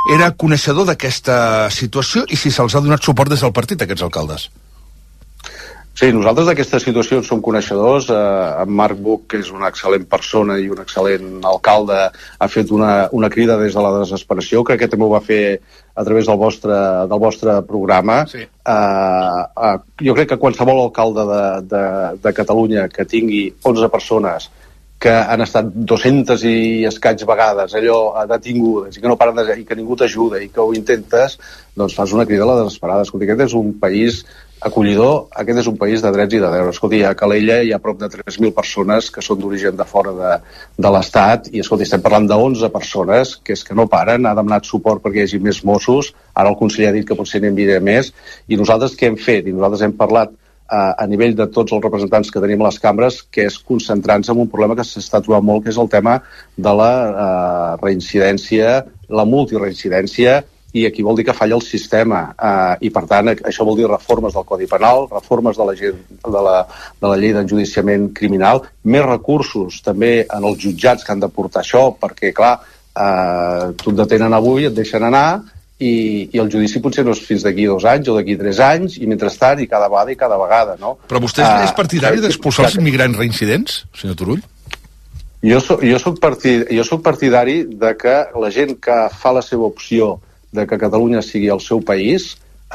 era coneixedor d'aquesta situació i si se'ls ha donat suport des del partit, aquests alcaldes. Sí, nosaltres d'aquesta situació som coneixedors. En Marc Buch, que és una excel·lent persona i un excel·lent alcalde, ha fet una crida des de la desesperació. Crec que també ho va fer a través del vostre programa. Sí. Jo crec que qualsevol alcalde de Catalunya que tingui 11 persones que han estat 200 i escaig vegades allò detingudes i que no paren i que ningú t'ajuda i que ho intentes, doncs fas una crida a la desesperada. Escolta, aquest és un país acollidor, aquest és un país de drets i de deures. Escolta, a Calella hi ha prop de 3.000 persones que són d'origen de fora de l'Estat i, escolta, estem parlant de 11 persones que és que no paren, ha demanat suport perquè hi hagi més Mossos, ara el conseller ha dit que potser n'hi enviarà més, i nosaltres què hem fet? I nosaltres hem parlat a nivell de tots els representants que tenim a les cambres, que és concentrar-nos en un problema que s'està trobant molt, que és el tema de la reincidència, la multireincidència, i aquí vol dir que falla el sistema, i per tant això vol dir reformes del Codi Penal, reformes de la llei d'enjudiciament criminal, més recursos també en els jutjats que han de portar això, perquè clar, tu et detenen avui, et deixen anar, i el judici potser no és fins d'aquí 2 anys o d'aquí 3 anys, i mentrestant i cada vegada, no? Però vostè és partidari d'expulsar els immigrants reincidents, senyor Turull? Jo soc partidari de que la gent que fa la seva opció de que Catalunya sigui el seu país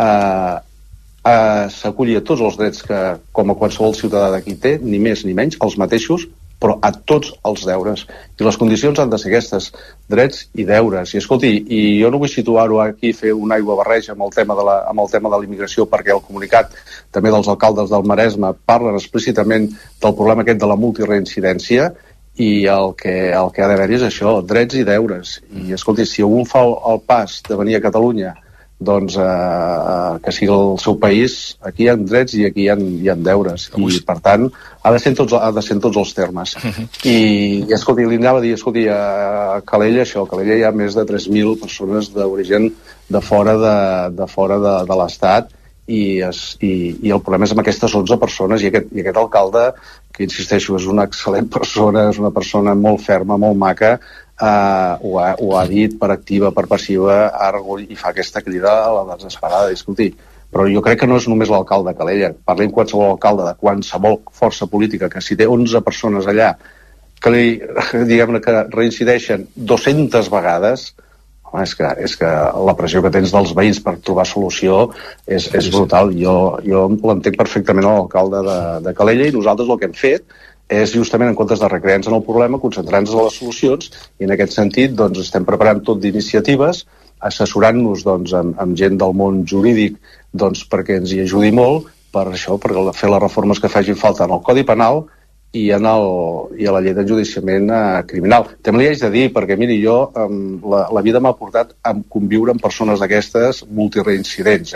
s'aculli a tots els drets que, com a qualsevol ciutadà d'aquí té, ni més ni menys, els mateixos, però a tots els deures. I les condicions han de ser aquestes, drets i deures. I escolti, i jo no vull situar-ho aquí, fer una aigua barreja amb el tema de la immigració, perquè el comunicat també dels alcaldes del Maresme parlen explícitament del problema aquest de la multireincidència, i el que ha d'haver-hi és això, drets i deures. I escolti, si algú fa el pas de venir a Catalunya, doncs que sigui el seu país, aquí hi ha drets i aquí hi ha deures, i per tant ha de ser en tots els termes. I escolti, li anava a dir, escolti, a Calella hi ha més de 3.000 persones d'origen de fora de l'Estat, i el problema és amb aquestes 11 persones, i aquest alcalde, que insisteixo, és una excel·lent persona, és una persona molt ferma, molt maca, ho ha dit per activa, per passiva, i fa aquesta crida a la desesperada. Escolti, però jo crec que no és només l'alcalde de Calella, parlem qualsevol alcalde de qualsevol força política, que si té 11 persones allà que diguem-ne que reincideixen 200 vegades, home, és que la pressió que tens dels veïns per trobar solució és brutal. Jo l'entenc perfectament l'alcalde de Calella, i nosaltres el que hem fet és justament, en comptes de recrear-nos en el problema, concentrar-nos en les solucions, i en aquest sentit doncs, estem preparant tot d'iniciatives, assessorant-nos doncs, amb gent del món jurídic doncs, perquè ens hi ajudi molt per això, per fer les reformes que facin falta en el Codi Penal i a la llei d'enjudiciament criminal. També li haig de dir, perquè miri, jo la vida m'ha portat a conviure amb persones d'aquestes multireincidents,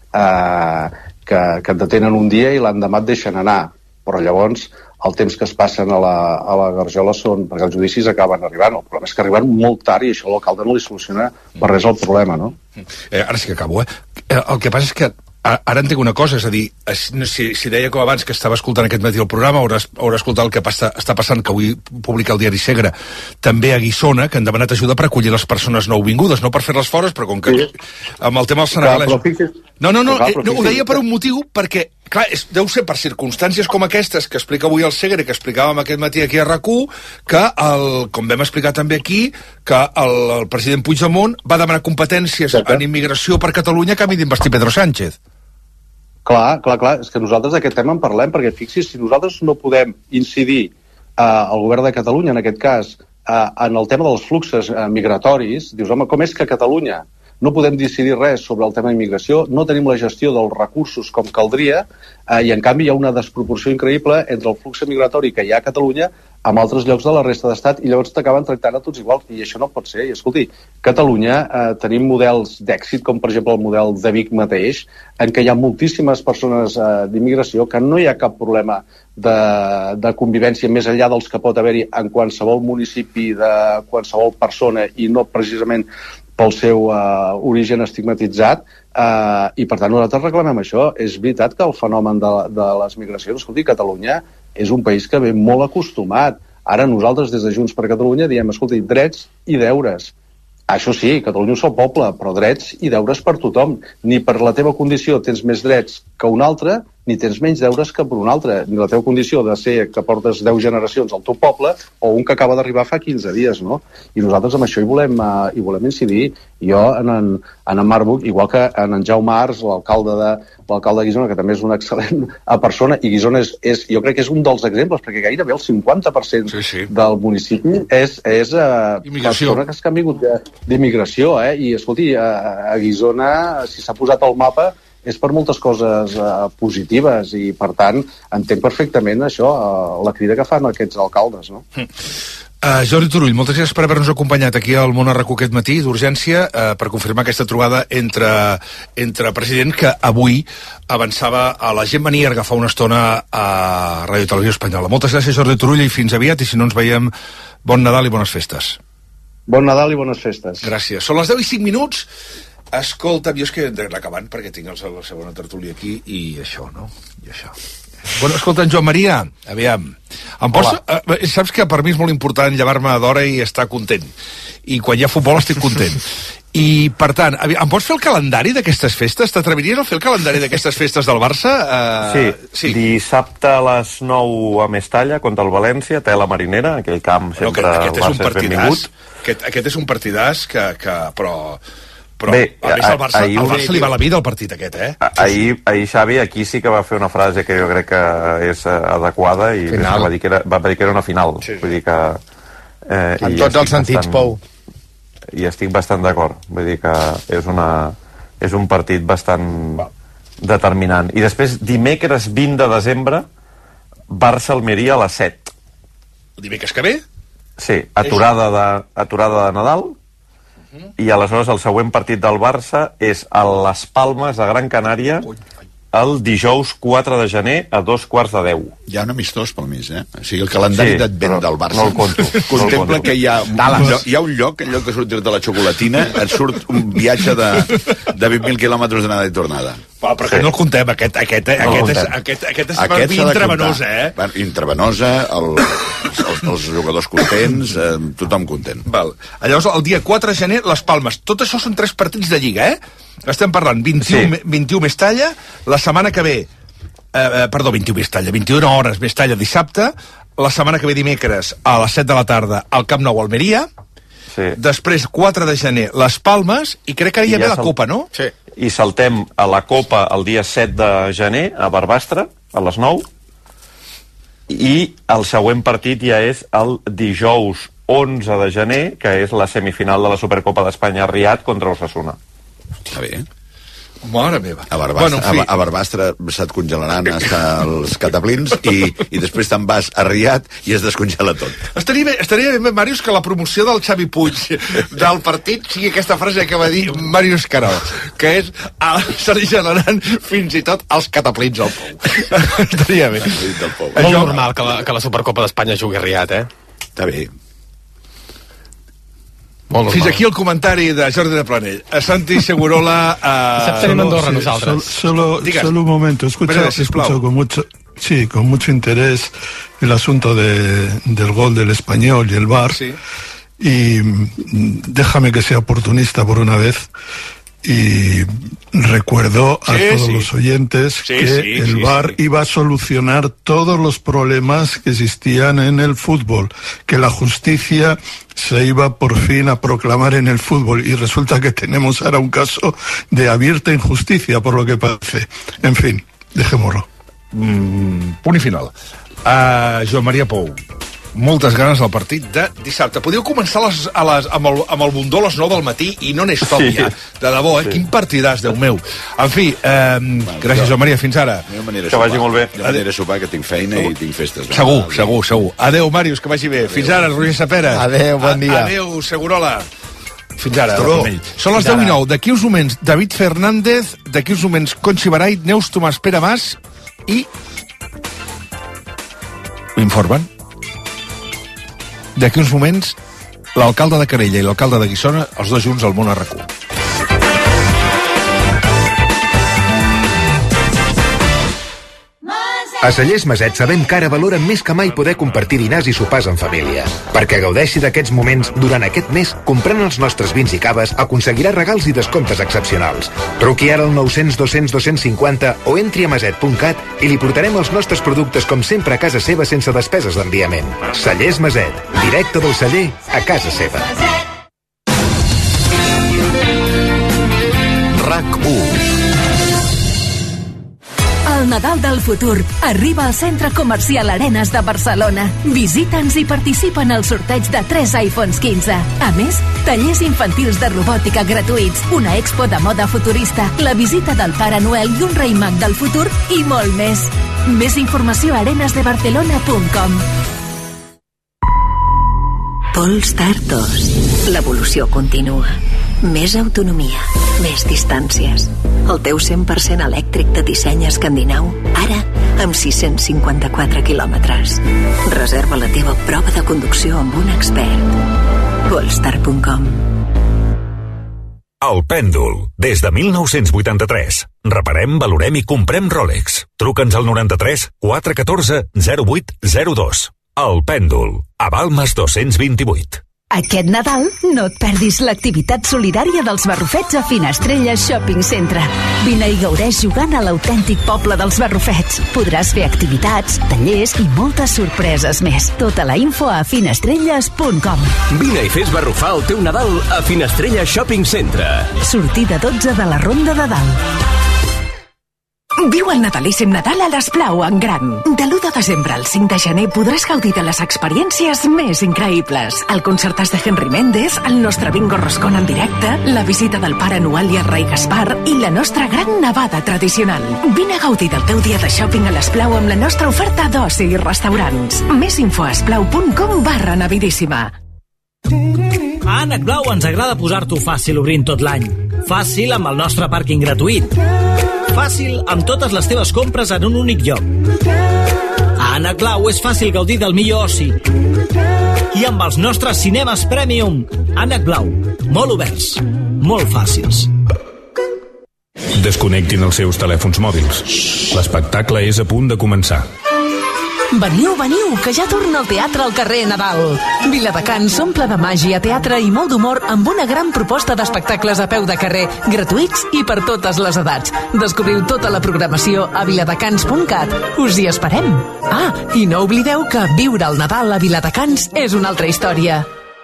que et detenen un dia i l'endemà et deixen anar, però llavors el temps que es passen a la garjola són, perquè els judicis acaben arribant. El problema és que arriben molt tard i això l'alcalde no li soluciona per res el problema, no? Ara sí que acabo, El que passa és que ara entenc una cosa, és a dir, si deia com abans que estava escoltant aquest matí el programa, haurà escoltat el que està passant, que avui publica el diari Segre, també a Guissona, que han demanat ajuda per acollir les persones nouvingudes, no per fer-les fora, però com que amb el tema dels senegalesos... No, ho deia per un motiu, perquè, clar, deu ser per circumstàncies com aquestes que explica avui el Segre, que explicàvem aquest matí aquí a RAC1, que, com vam explicar també aquí, que el president Puigdemont va demanar competències en immigració per Catalunya a canvi d'investir Pedro Sánchez. Clar, és que nosaltres d'aquest tema en parlem, perquè fixis, si nosaltres no podem incidir al govern de Catalunya, en aquest cas, en el tema dels fluxos migratoris, dius, home, com és que a Catalunya no podem decidir res sobre el tema d'immigració, no tenim la gestió dels recursos com caldria, i en canvi hi ha una desproporció increïble entre el flux migratori que hi ha a Catalunya amb altres llocs de la resta d'estat, i llavors t'acaben tractant a tots iguals, i això no pot ser. I escolti, Catalunya tenim models d'èxit, com per exemple el model de Vic mateix, en què hi ha moltíssimes persones d'immigració, que no hi ha cap problema de convivència més enllà dels que pot haver-hi en qualsevol municipi de qualsevol persona, i no precisament pel seu origen estigmatitzat, i per tant nosaltres reclamem això. És veritat que el fenomen de les migracions, escolti, Catalunya és un país que ve molt acostumat. Ara nosaltres des de Junts per Catalunya diem, escolti, drets i deures. Això sí, Catalunya és un poble, però drets i deures per tothom. Ni per la teva condició tens més drets que un altre, ni tens menys deures que per un altre. Ni la teva condició de ser que portes 10 generacions al teu poble o un que acaba d'arribar fa 15 dies, no? I nosaltres amb això hi volem incidir. Jo, en en Marbuc, igual que en Jaume Ars, l'alcalde de Guissona, que també és una excel·lent persona, i Guissona jo crec que és un dels exemples, perquè gairebé el 50% del municipi és persones que han vingut d'immigració, i escolti, a Guissona, si s'ha posat al mapa, és per moltes coses positives, i per tant entenc perfectament això, la crida que fan aquests alcaldes, no? Jordi Turull, moltes gràcies per haver-nos acompanyat aquí al Món a RAC1 aquest matí d'urgència per confirmar aquesta trobada entre president, que avui avançava a la Gemma Nierga fa una estona a Ràdio Televisió Espanyola. Moltes gràcies, Jordi Turull, i fins aviat, i si no ens veiem, bon Nadal i bones festes. Bon Nadal i bones festes. Gràcies. Són les 10:05. Escolta, jo és que hem d'anar acabant perquè tinc la segona tertúlia aquí i això, no? I això. Bueno, escolta, en Joan Maria, aviam. Saps que per mi és molt important llevar-me d'hora i estar content. I quan hi ha futbol estic content. I, per tant, em pots fer el calendari d'aquestes festes? T'atreviries a fer el calendari d'aquestes festes del Barça? Sí. Dissabte a les 9 a Mestalla contra el València, Tela Marinera, aquell camp sempre el Barça és benvingut. Aquest és un partidàs però bé, a més al Barça li va la vida el partit aquest, Ahir Xavi aquí sí que va fer una frase que jo crec que és adequada i va dir que era una final. Sí. Vull dir que en tots els sentits, Pou. I estic bastant d'acord. Vull dir que és un partit bastant determinant. I després, dimecres 20 de desembre, Barça-Almeria a les 7. El dimecres que ve? Sí, aturada de Nadal. I aleshores el següent partit del Barça és a Les Palmes, a Gran Canària, el dijous 4 de gener a 2:15. Hi ha un amistós pel mig, O sigui, el calendari d'advent del Barça no el conto. Contempla que hi ha un lloc, en lloc de sortir de la xocolatina, et surt un viatge de 20.000 quilòmetres d'anada i tornada. Però que no el contem, aquest és per mi intravenosa, Intravenosa, els jugadors contents, tothom content. Val. Llavors, el dia 4 de gener, Les Palmes. Tot això són 3 partits de Lliga, Estem parlant 21 Mestalla, la setmana que ve 21 Mestalla, 21 hores Mestalla dissabte, la setmana que ve dimecres a les 7 de la tarda al Camp Nou Almeria, després 4 de gener Les Palmes, i crec que ara hi ha la Copa, no? Sí. I saltem a la Copa el dia 7 de gener a Barbastre, a les 9, i el següent partit ja és el dijous 11 de gener, que és la semifinal de la Supercopa d'Espanya a Riad contra Osasuna. Està bé, Mare meva. A Barbastre se't congelaran els cataplins i després te'n vas a Riad i es descongela tot. Estaria bé, Màrius, que la promoció del Xavi Puig del partit sigui aquesta frase que va dir Màrius Carol, que és se li generaran fins i tot els cataplins al Pou. Estaria bé. Molt normal que la Supercopa d'Espanya jugui a Riad, Està bé. Fins aquí el comentari de Jordi de Planell. Santi Segurola... Tenim Andorra nosaltres. Solo un momento. He escuchado con mucho interés el asunto del gol del Español y el VAR. Sí. Y déjame que sea oportunista por una vez. Y recuerdo a todos los oyentes que el VAR iba a solucionar todos los problemas que existían en el fútbol, que la justicia se iba por fin a proclamar en el fútbol, y resulta que tenemos ahora un caso de abierta injusticia, por lo que parece. En fin, dejémoslo. Punt i final. Joan Maria Pou, moltes ganes al partit de dissabte. Podeu començar amb el Bundó a les 9 del matí i no n'és top ja. De debò, Quin partidàs, Déu meu. En fi, gràcies, Joan Maria, fins ara. Que vagi molt bé. Jo m'aniré a sopar, que tinc feina i tinc festes. Segur. Adéu, Màrius, que vagi bé. Fins ara, Roger Sapera. Adéu, bon dia. Adéu, Segurola. Fins ara. Són les 10:09. D'aquí uns moments, David Fernández, d'aquí uns moments, Conchi Barait, Neus Tomàs, Pere Mas i... M'informen. D'aquí uns moments, l'alcalde de Calella i l'alcalde de Guissona, els dos junts al Món a RAC1. Mas A Cellers Maset sabem que ara valoren més que mai poder compartir dinars i sopars en família. Perquè gaudeixi d'aquests moments durant aquest mes, comprant els nostres vins i caves, aconseguirà regals i descomptes excepcionals. Truqui ara al 900 200 250 o entri a maset.cat i li portarem els nostres productes com sempre a casa seva sense despeses d'enviament. Cellers Maset, directe del celler a casa seva. RAC1. El Nadal del futur arriba al Centre Comercial Arenas de Barcelona. Visita'ns i participa en el sorteig de 3 iPhones 15. A més, tallers infantils de robòtica gratuïts, una expo de moda futurista, la visita del Pare Noel i un rei mag del futur i molt més. Més informació a arenasdebarcelona.com. Polestar 2. L'evolució continua. Més autonomia, més distàncies. El teu 100% elèctric de disseny escandinau, ara amb 654 quilòmetres. Reserva la teva prova de conducció amb un expert. Polestar.com. El Pèndol, des de 1983. Reparem, valorem i comprem Rolex. Truca'ns al 93 414 0802. El Pèndol, a Balmes 228. Aquest Nadal no et perdis l'activitat solidària dels Barrufets a Finestrelles Shopping Centre. Vine i gaudeix jugant a l'autèntic poble dels Barrufets. Podràs fer activitats, tallers i moltes sorpreses més. Tota la info a finestrelles.com. Vine i fes barrufar el teu Nadal a Finestrelles Shopping Centre. Sortida 12 de la Ronda de Dalt. Viu el natalíssim Nadal a l'Esplau en gran. De l'1 de desembre al 5 de gener podràs gaudir de les experiències més increïbles. El concertàs de Henry Méndez, el nostre bingo roscón en directe, la visita del Pare Noel i el rei Gaspar i la nostra gran nevada tradicional. Vine a gaudir del teu dia de shopping a l'Esplau amb la nostra oferta d'oci i restaurants. Més info a esplau.com/navidíssima. A Ànec Blau ens agrada posar-t'ho fàcil obrint tot l'any. Fàcil amb el nostre pàrquing gratuït. Fàcil amb totes les teves compres en un únic lloc. A Ànec Blau és fàcil gaudir del millor oci. I amb els nostres cinemes Premium. Ànec Blau, molt oberts, molt fàcils. Desconnectin els seus telèfons mòbils. L'espectacle és a punt de començar. Veniu, que ja torna el teatre al carrer Nadal. Viladecans s'omple de màgia, teatre i molt d'humor amb una gran proposta d'espectacles a peu de carrer, gratuïts i per totes les edats. Descobriu tota la programació a viladecans.cat. Us hi esperem. Ah, i no oblideu que viure el Nadal a Viladecans és una altra història.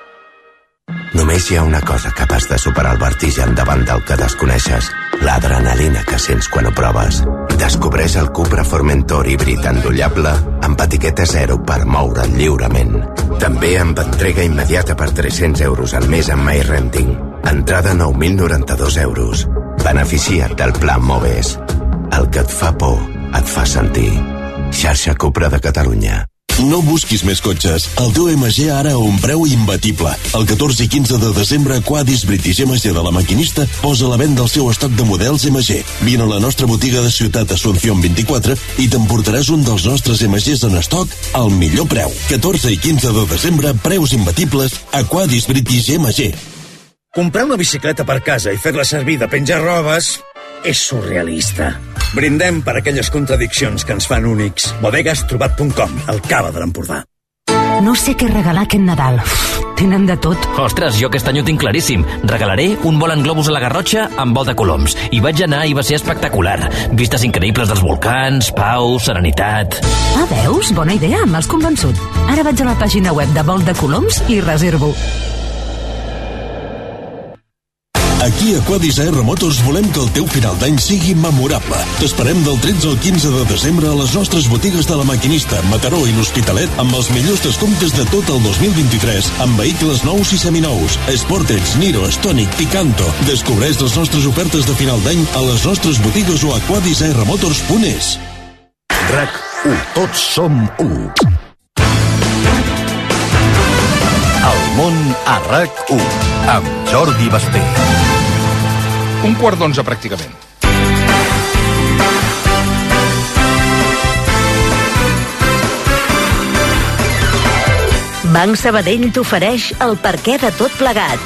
Només hi ha una cosa capaç de superar el vertigen davant del que desconeixes, l'adrenalina que sents quan ho proves. Descobreix el Cupra Formentor híbrid endollable amb etiqueta 0 per moure't lliurement. També amb entrega immediata per 300 euros al mes amb MyRenting. Entrada 9.092 euros. Beneficia't del Pla Moves. El que et fa por, et fa sentir. Xarxa Cupra de Catalunya. No busquis més cotxes. El teu MG ara a un preu imbatible. El 14 i 15 de desembre, Quadis British MG de La Maquinista posa a la venda el seu estoc de models MG. Vine a la nostra botiga de Ciutat Asunción 24 i t'emportaràs un dels nostres MGs en estoc al millor preu. 14 i 15 de desembre, preus imbatibles a Quadis British MG. Comprar una bicicleta per casa i fer-la servir de penjar robes és surrealista. Brindem per aquelles contradiccions que ens fan únics. Bodegastrobat.com, el cava de l'Empordà. No sé què regalar aquest Nadal. Tenen de tot. Ostres, jo aquest any ho tinc claríssim. Regalaré un vol en globus a la Garrotxa amb vol de coloms. Hi vaig anar i va ser espectacular. Vistes increïbles dels volcans, pau, serenitat... Ah, veus? Bona idea, m'has convençut. Ara vaig a la pàgina web de vol de coloms i reservo. Aquí a Quadis AR Motors volem que el teu final d'any sigui memorable. T'esperem del 13 al 15 de desembre a les nostres botigues de La Maquinista, Mataró i l'Hospitalet amb els millors descomptes de tot el 2023 amb vehicles nous i seminous, Sportage, Niro, Stonic, Picanto. Descobreix les nostres ofertes de final d'any a les nostres botigues o a quadisarmotors.es. RAC1. Tots som 1. El món a RAC1 amb Jordi Basté. 11:15 pràcticament. Banc Sabadell t'ofereix el perquè de tot plegat.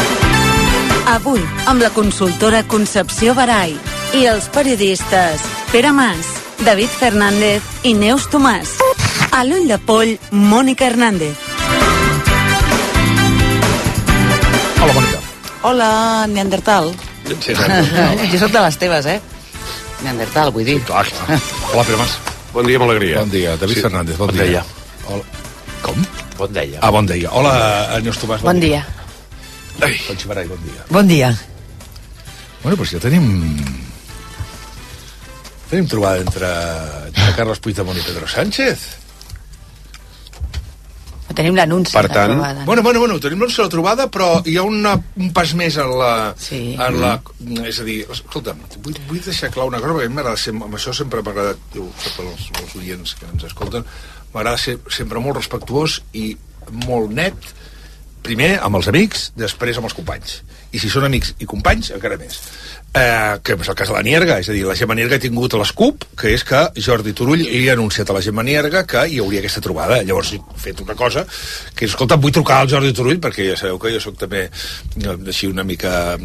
Avui, amb la consultora Concepció Barai i els periodistes Pere Mas, David Fernández i Neus Tomàs. A l'ull de poll, Mònica Hernández. Hola, Mònica. Hola, Neandertal. Sí, jo soc de les teves, Neandertal, vull dir. Clar. Hola, Pere Mas. Bon dia, amb alegria. Bon dia, David Fernández, bon dia. Hola. Com? Bon dia. Ah, bon dia. Hola, Neus Tomàs. Bon dia. Ai, Conxibarai, bon dia. Bon dia. Bueno, doncs ja tenim trobada entre Carles Puigdemont i Pedro Sánchez. Tenim l'anunci Per de tant, la trobada. Bueno, tenim l'anunci de la trobada, però hi ha un pas més en la... Sí. És a dir, escolta'm, vull deixar clar una cosa, perquè a mi m'agrada ser, amb això sempre m'ha agradat, diu, els oients que ens escolten, m'agrada ser sempre molt respectuós i molt net, primer amb els amics, després amb els companys. I si són amics i companys, encara més. Que és el cas de la Nierga, és a dir, la Gemma Nierga ha tingut a l'ESCUP, que és que Jordi Turull li ha anunciat a la Gemma Nierga que hi hauria aquesta trobada. Llavors he fet una cosa, que és, escolta, vull trucar al Jordi Turull, perquè ja sabeu que jo soc també així una mica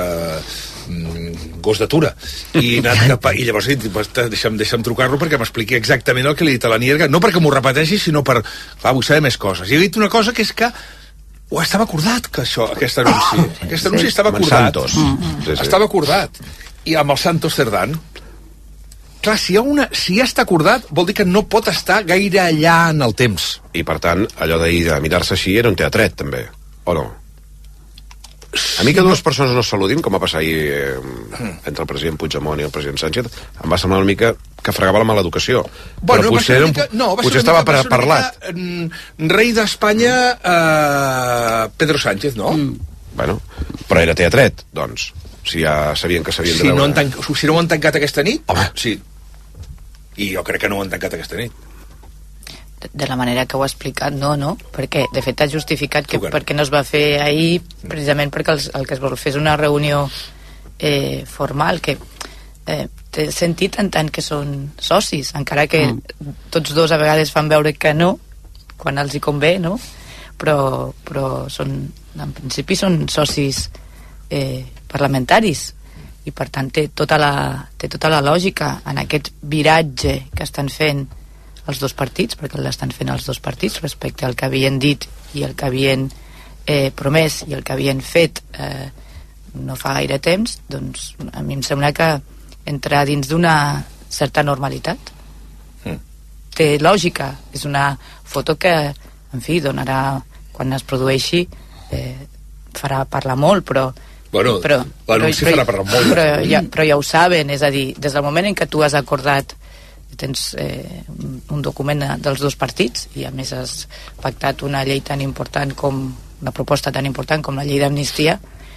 gos d'atura. I llavors he dit, deixa'm trucar-lo perquè m'expliqui exactament el que li he dit a la Nierga, no perquè m'ho repeteixi, sinó per... Clar, vull saber més coses. I he dit una cosa que és que ho estava acordat, que aquest anunci. Aquest anunci estava acordat. Estava acordat. I amb el Santos Cerdán, clar, si ja està acordat, vol dir que no pot estar gaire allà en el temps. I, per tant, allò d'ahir de mirar-se així era un teatret, també, o no? A mi que dues persones no es saludin, com va passar ahir entre el president Puigdemont i el president Sánchez, em va semblar una mica que fregava la mala educació. Però potser estava parlat. Rei d'Espanya, Pedro Sánchez, no? Bueno, però era teatret, doncs. Si ja sabien que s'havien de veure. Si no ho han tancat aquesta nit, home, sí. I jo crec que no ho han tancat aquesta nit. De la manera que ho ha explicat, no, perquè de fet ha justificat que perquè no es va fer ahir, precisament perquè el que es vol fer és una reunió formal, que té sentit en tant que són socis, encara que tots dos a vegades fan veure que no, quan els hi convé, no? Però en principi són socis parlamentaris, i per tant té tota la lògica en aquest viratge que estan fent els dos partits, perquè l'estan fent els dos partits respecte al que havien dit i el que havien promès i el que havien fet no fa gaire temps. Doncs a mi em sembla que entra dins d'una certa normalitat. Té lògica, és una foto que, en fi, donarà, quan es produeixi, farà parlar molt, però farà parlar molt. Però ja ho saben, és a dir, des del moment en què tu has acordat, tens un document dels dos partits i a més has pactat una llei tan important una proposta tan important com la llei d'amnistia,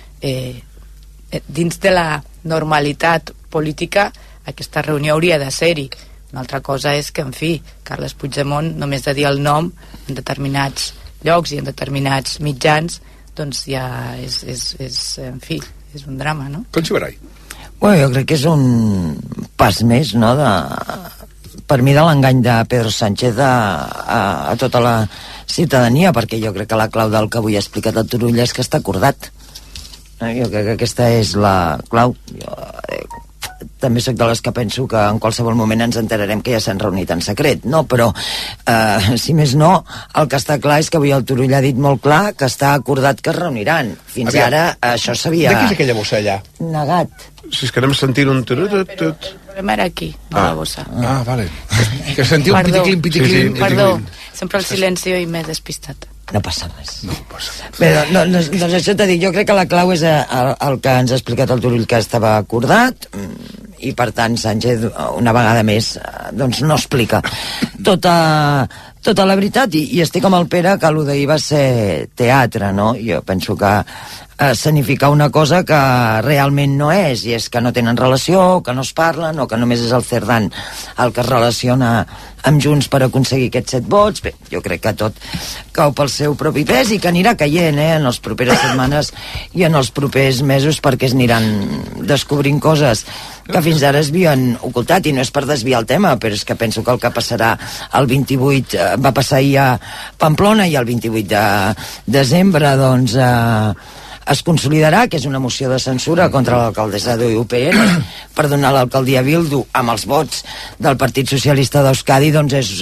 dins de la normalitat política aquesta reunió hauria de ser-hi. Una altra cosa és que, en fi, Carles Puigdemont, només de dir el nom en determinats llocs i en determinats mitjans, doncs ja en fi, és un drama, no? Conxibarai. Bueno, jo crec que és un pas més, no?, per mi de l'engany de Pedro Sánchez a tota la ciutadania, perquè jo crec que la clau del que avui ha explicat el Turull és que està acordat. Jo crec que aquesta és la clau. Jo també soc de les que penso que en qualsevol moment ens enterarem que ja s'han reunit en secret, no? Però si més no, el que està clar és que avui el Turull ha dit molt clar que està acordat que es reuniran. Fins ara això s'havia... De qui és aquella bossa allà? Negat. Si és que anem sentint un... El problema era aquí, no la bossa. Ah, vale. Que sentiu un piticlin. Perdó, sempre el silenci i m'he despistat. No passa res. Bé, doncs això t'he dit, jo crec que la clau és el que ens ha explicat el Turull, que estava acordat, i per tant Sánchez una vegada més doncs no explica tota la veritat, i estic amb el Pere que allò d'ahir va ser teatre, no? Jo penso que significar una cosa que realment no és, i és que no tenen relació, que no es parlen, o que només és el Cerdán el que es relaciona amb Junts per aconseguir aquests 7 vots. Bé, jo crec que tot cau pel seu propi pes i que anirà caient en les properes setmanes i en els propers mesos, perquè es aniran descobrint coses que fins ara es havien ocultat, i no és per desviar el tema, però és que penso que el que passarà el 28 va passar ahir a Pamplona, i el 28 de desembre doncs es consolidarà, que és una moció de censura contra l'alcaldessa d'UPN per donar l'alcaldia a Bildu amb els vots del Partit Socialista d'Euskadi, doncs és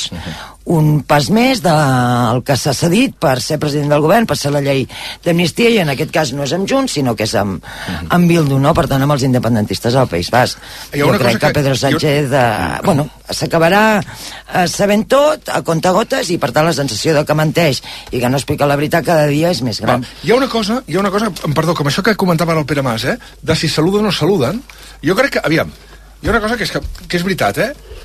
un pas més del que s'ha cedit per ser president del govern, per ser la llei d'amnistia, i en aquest cas no és amb Junts, sinó que és amb Bildu, no? Per tant, amb els independentistes al País Basc. Jo crec que Pedro Sánchez s'acabarà sabent tot a comptagotes, i per tant la sensació de que menteix i que no explica la veritat cada dia és més gran. Hi ha una cosa, perdó, com això que comentava el Pere Mas, de si saluden o no saluden, jo crec que, aviam, hi ha una cosa que és veritat,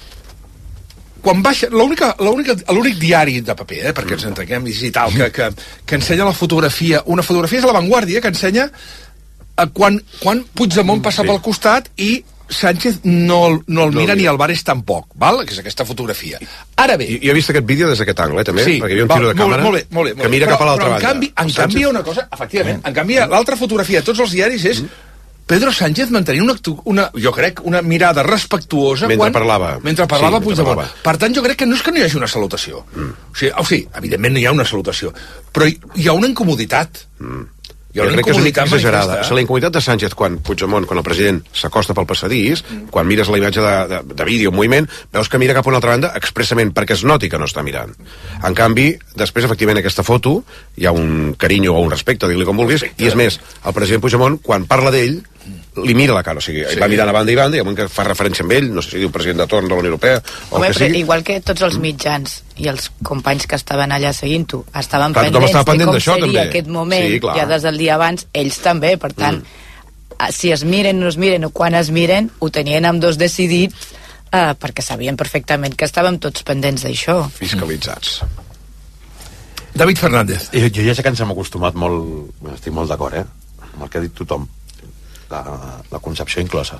quan baixa, l'únic diari de paper, perquè ens entenguem digital, que ensenya la fotografia, una fotografia és a La Vanguardia, que ensenya quan Puigdemont passa pel costat i Sánchez no el mira ni Álvarez tampoc, val? Que és aquesta fotografia. Ara bé... Jo he vist aquest vídeo des d'aquest angle, també, perquè hi havia un tiro de càmera que mira cap a l'altra banda. En canvi, hi ha una cosa, efectivament, en canvi, l'altra fotografia de tots els diaris és Pedro Sánchez mantenint jo crec, una mirada respectuosa mentre parlava Puigdemont. Per tant, jo crec que no és que no hi hagi una salutació. O sigui, evidentment no hi ha una salutació, però hi ha una incomoditat. Jo crec que és una mica exagerada. La incomoditat de Sánchez quan Puigdemont, quan el president s'acosta pel passadís, quan mires la imatge de vídeo en moviment, veus que mira cap a una altra banda expressament perquè es noti que no està mirant. En canvi, després, efectivament, aquesta foto, hi ha un carinyo o un respecte, digui-li com vulguis, i és més, el president Puigdemont, quan parla d'ell, li mira la cara, o sigui, va mirant a banda i banda, i avui que fa referència amb ell, no sé si diu president de torn de la Unió Europea o el que sigui. Igual que tots els mitjans i els companys que estaven allà seguint-ho estaven pendents de com seria també. Aquest moment, ja des del dia abans, ells també, per tant, si es miren o no es miren, o quan es miren, ho tenien amb dos decidits, perquè sabien perfectament que estàvem tots pendents d'això. Fiscalitzats. David Fernández. Jo ja sé que ens hem acostumat molt, estic molt d'acord, amb el que ha dit tothom, la concepció inclosa.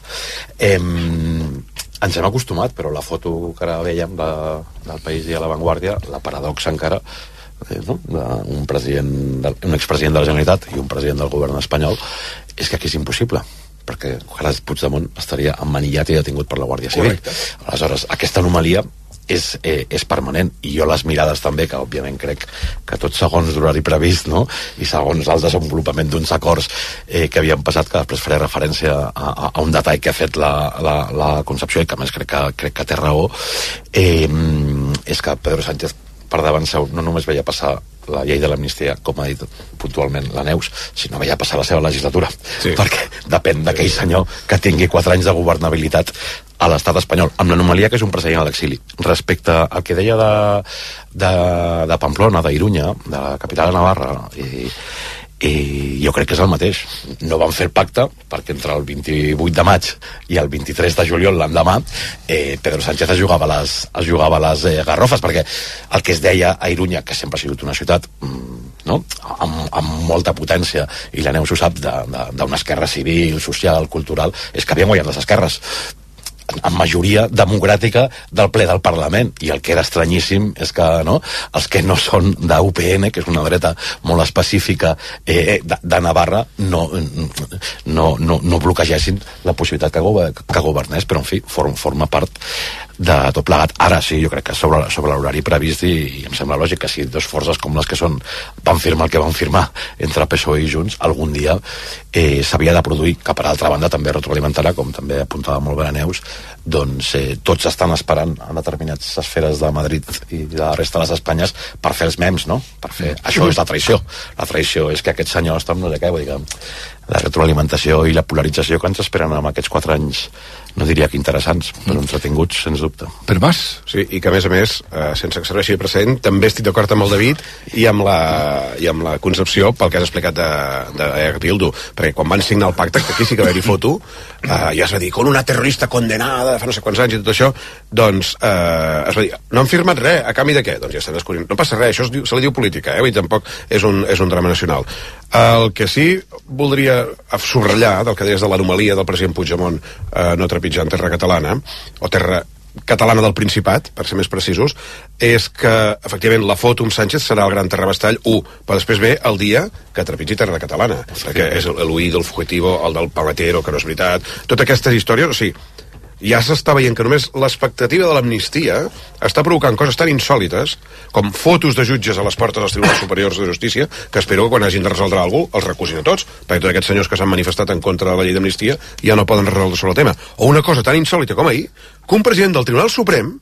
Ens hem acostumat, però la foto que ara veiem del País i a La Vanguardia, la paradoxa encara, d'un expresident de la Generalitat i un president del govern espanyol, és que aquí és impossible, perquè ojalà Puigdemont estaria emmanillat i detingut per la Guàrdia Civil. Aleshores, aquesta anomalia és permanent, i jo les mirades també, que òbviament crec que tot segons l'horari previst, no? I segons el desenvolupament d'uns acords que havien passat, que després faré referència a un detall que ha fet la Concepció, i que a més crec que té raó, és que Pedro Sánchez per davant seu no només veia passar la llei de l'amnistia, com ha dit puntualment la Neus, sinó veia passar la seva legislatura, perquè depèn d'aquell senyor que tingui 4 anys de governabilitat a l'estat espanyol, amb l'anomalia que és un president a l'exili. Respecte al que deia de Pamplona, d'Irunya, de la capital de Navarra, i jo crec que és el mateix. No van fer el pacte perquè entre el 28 de maig i el 23 de juliol, l'endemà, Pedro Sánchez es jugava les garrofes, perquè el que es deia a Irunya, que sempre ha sigut una ciutat amb molta potència, i la Neus ho sap, d'una esquerra civil, social, cultural, és que havien guanyat les esquerres amb majoria democràtica del ple del Parlament, i el que era estranyíssim és que els que no són d'UPN, que és una dreta molt específica de Navarra, no bloquegessin la possibilitat que governés, però en fi, forma part de tot plegat. Ara sí, jo crec que sobre l'horari previst, i em sembla lògic que si dues forces com les que són van firmar el que van firmar entre PSOE i Junts, algun dia s'havia de produir, que per altra banda també retroalimentarà, com també apuntava molt bé la Neus, doncs tots estan esperant en determinades esferes de Madrid i de la resta de les Espanyes per fer els mems, no? Això és la traïció. La traïció és que aquest senyor està amb no sé què, vull dir que la retroalimentació i la polarització que ens esperen amb aquests 4 anys, no diria que interessants, però entretinguts, sens dubte. Per Mas? Sí, i que a més, sense que serveixi de precedent, també estic d'acord amb el David i amb la Concepció pel que has explicat de Bildu, perquè quan van signar el pacte, que aquí sí que va haver-hi foto, ja es va dir, con una terrorista condenada fa no sé quants anys i tot això, doncs es va dir, no han firmat res, a canvi de què? Doncs ja estan descobrint, no passa res, això se li diu política, i tampoc és un drama nacional. El que sí voldria subratllar del que deies de l'anomalia del president Puigdemont no trepitjant terra catalana, o terra catalana del Principat, per ser més precisos, és que, efectivament, la foto amb Sánchez serà el gran terrabastall, però després ve el dia que trepitgi terra catalana, perquè és l'huí del fugitivo, el del paletero, que no és veritat, totes aquestes històries, o sigui, ja s'està veient que només l'expectativa de l'amnistia està provocant coses tan insòlites com fotos de jutges a les portes dels Tribunals Superiors de Justícia, que espero que quan hagin de resoldre alguna cosa els recusin a tots, perquè tots aquests senyors que s'han manifestat en contra de la llei d'amnistia ja no poden resoldre sobre el tema. O una cosa tan insòlita com ahir, que un president del Tribunal Suprem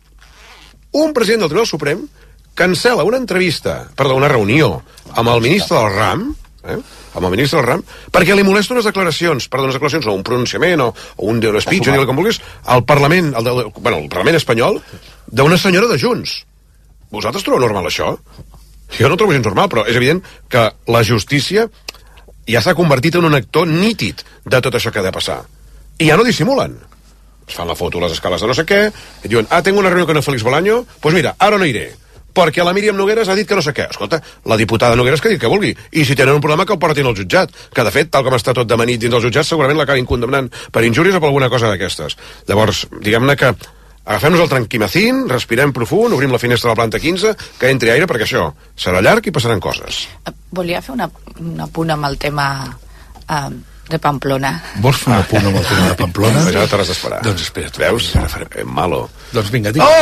cancela una reunió amb el ministre del RAM, perquè li molesta unes declaracions, o un pronunciament, o un speech, o com vulguis, al Parlament, el Parlament espanyol, d'una senyora de Junts. Vosaltres trobeu normal això? Jo no trobo gens normal, però és evident que la justícia ja s'ha convertit en un actor nítid de tot això que ha de passar. I ja no dissimulen. Es fan la foto a les escales de no sé què, i diuen, tengo una reunió con el Félix Bolaño, pues mira, ara no iré, perquè la Míriam Nogueras ha dit que no sé què. Escolta, la diputada Nogueras que ha dit que vulgui, i si tenen un problema que el portin al jutjat, que de fet, tal com està tot d'amanit dins del jutjat, segurament l'acabin condemnant per injúries o per alguna cosa d'aquestes. Llavors, diguem-ne que agafem-nos el tranquimacín, respirem profund, obrim la finestra de la planta 15, que entri aire, perquè això serà llarg i passaran coses. Volia fer un apunt amb el tema de Pamplona. Vols fer un apunt amb el tema de Pamplona? Pues ara t'hauràs d'esperar. Doncs espera't. Veus? Malo. Doncs vinga, digue.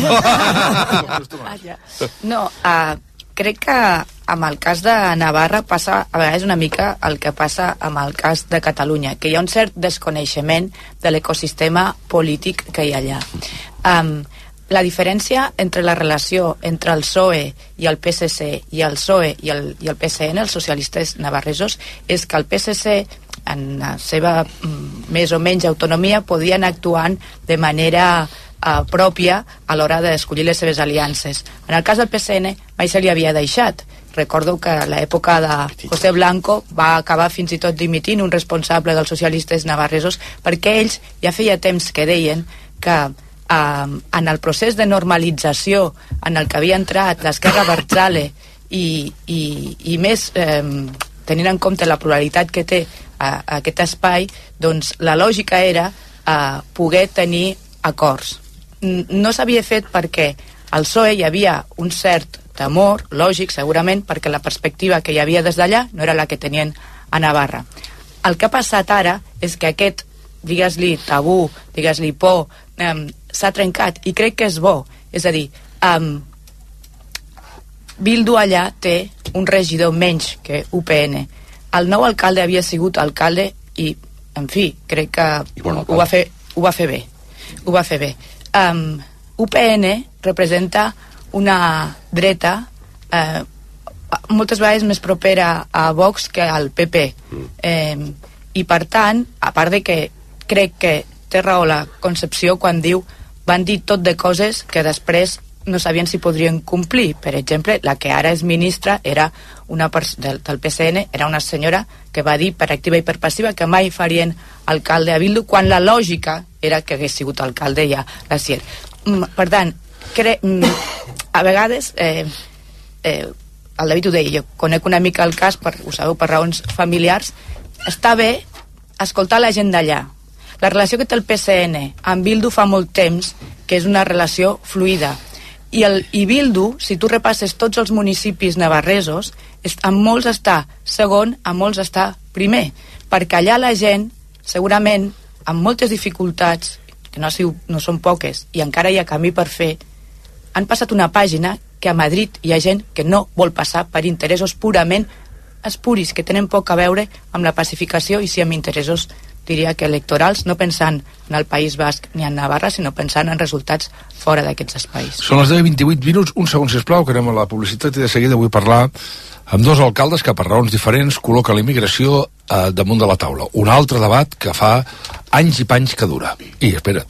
No, crec que amb el cas de Navarra passa a vegades una mica el que passa amb el cas de Catalunya, que hi ha un cert desconeixement de l'ecosistema polític que hi ha allà. La diferència entre la relació entre el PSOE i el PSC i el PSOE i el PSN, els socialistes navarresos, és que el PSC, en la seva més o menys autonomia, podien actuar de manera pròpia a l'hora d'escollir les seves aliances. En el cas del PSN mai se li havia deixat. Recordo que a l'època de José Blanco va acabar fins i tot dimitint un responsable dels socialistes navarresos, perquè ells ja feia temps que deien que en el procés de normalització en el que havia entrat l'esquerra abertzale i més tenint en compte la pluralitat que té aquest espai, doncs la lògica era poder tenir acords. No s'havia fet perquè al PSOE hi havia un cert temor, lògic segurament, perquè la perspectiva que hi havia des d'allà no era la que tenien a Navarra. El que ha passat ara és que aquest, digues-li tabú, digues-li por, s'ha trencat, i crec que és bo. És a dir, Bildu allà té un regidor menys que UPN. El nou alcalde havia sigut alcalde i, en fi, crec que ho va fer bé. UPN representa una dreta moltes vegades més propera a Vox que al PP. I per tant, a part de que crec que té raó la Concepció quan diu van dir tot de coses que després no sabien si podrien complir. Per exemple, la que ara és ministra era del PSN, era una senyora que va dir per activa i per passiva que mai farien alcalde a Bildu, quan la lògica era que hagués sigut alcalde ja la Sier. Per tant, a vegades el David ho deia, jo conec una mica el cas, ho sabeu, per raons familiars. Està bé escoltar la gent d'allà. La relació que té el PSN amb Bildu fa molt temps que és una relació fluida. I Bildu, si tu repasses tots els municipis navarresos, en molts està segon, en molts està primer, perquè allà la gent, segurament, amb moltes dificultats, que no són poques, i encara hi ha camí per fer, han passat una pàgina que a Madrid hi ha gent que no vol passar per interessos purament espuris, que tenen poc a veure amb la pacificació i sí amb interessos, diria que electorals, no pensant en el País Basc ni en Navarra, sinó pensant en resultats fora d'aquests espais. Són les 10:28 minuts, un segon, sisplau, que anem a la publicitat i de seguida vull parlar amb dos alcaldes que per raons diferents col·loquen la immigració damunt de la taula. Un altre debat que fa anys i panys que dura. I espera't.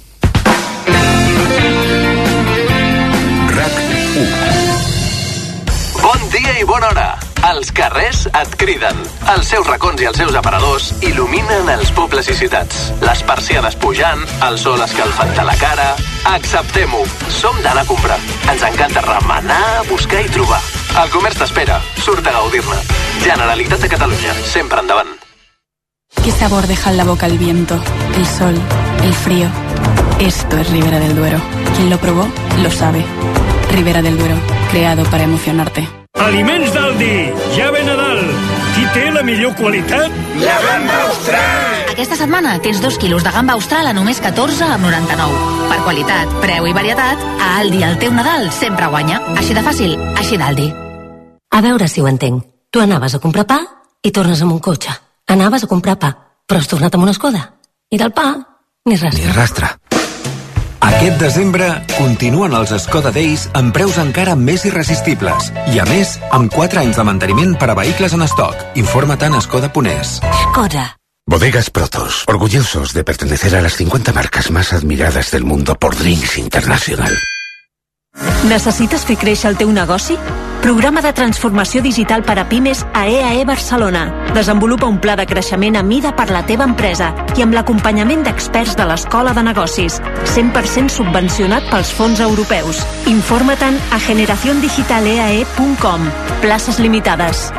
Bon dia i bona hora. Els carrers et criden. Els seus racons i els seus aparadors il·luminen els pobles i ciutats. Les persianes pujant, el sol escalfant-te la cara... Acceptem-ho. Som d'anar a comprar. Ens encanta remenar, buscar i trobar. El comerç t'espera. Surt a gaudir-ne. Generalitat de Catalunya. Sempre endavant. ¿Qué sabor deja en la boca el viento, el sol, el frío? Esto es Ribera del Duero. Quien lo probó, lo sabe. Ribera del Duero, creado para emocionarte. Aliments d'Aldi, ja ve Nadal. Qui té la millor qualitat? La gamba austral! Aquesta setmana tens 2 quilos de gamba austral a només 14,99. Per qualitat, preu i varietat, a Aldi el teu Nadal sempre guanya. Així de fàcil, així d'Aldi. A veure si ho entenc. Tu anaves a comprar pa i tornes amb un cotxe. Anaves a comprar pa, però has tornat amb una Skoda. I del pa, ni rastre. Ni rastre. Aquest desembre continuen els Skoda Days amb preus encara més irresistibles. I a més, amb 4 anys de manteniment per a vehicles en estoc. Informa't en Skoda.es. Skoda. Bodegas Protos, orgullosos de pertenecer a las 50 marcas más admiradas del mundo por Drinks International. Necessites fer créixer el teu negoci? Programa de transformació digital per a pimes a EAE Barcelona. Desenvolupa un pla de creixement a mida per la teva empresa i amb l'acompanyament d'experts de l'Escola de Negocis. 100% subvencionat pels fons europeus. Informa-te'n a generaciondigitaleae.com. Places limitades.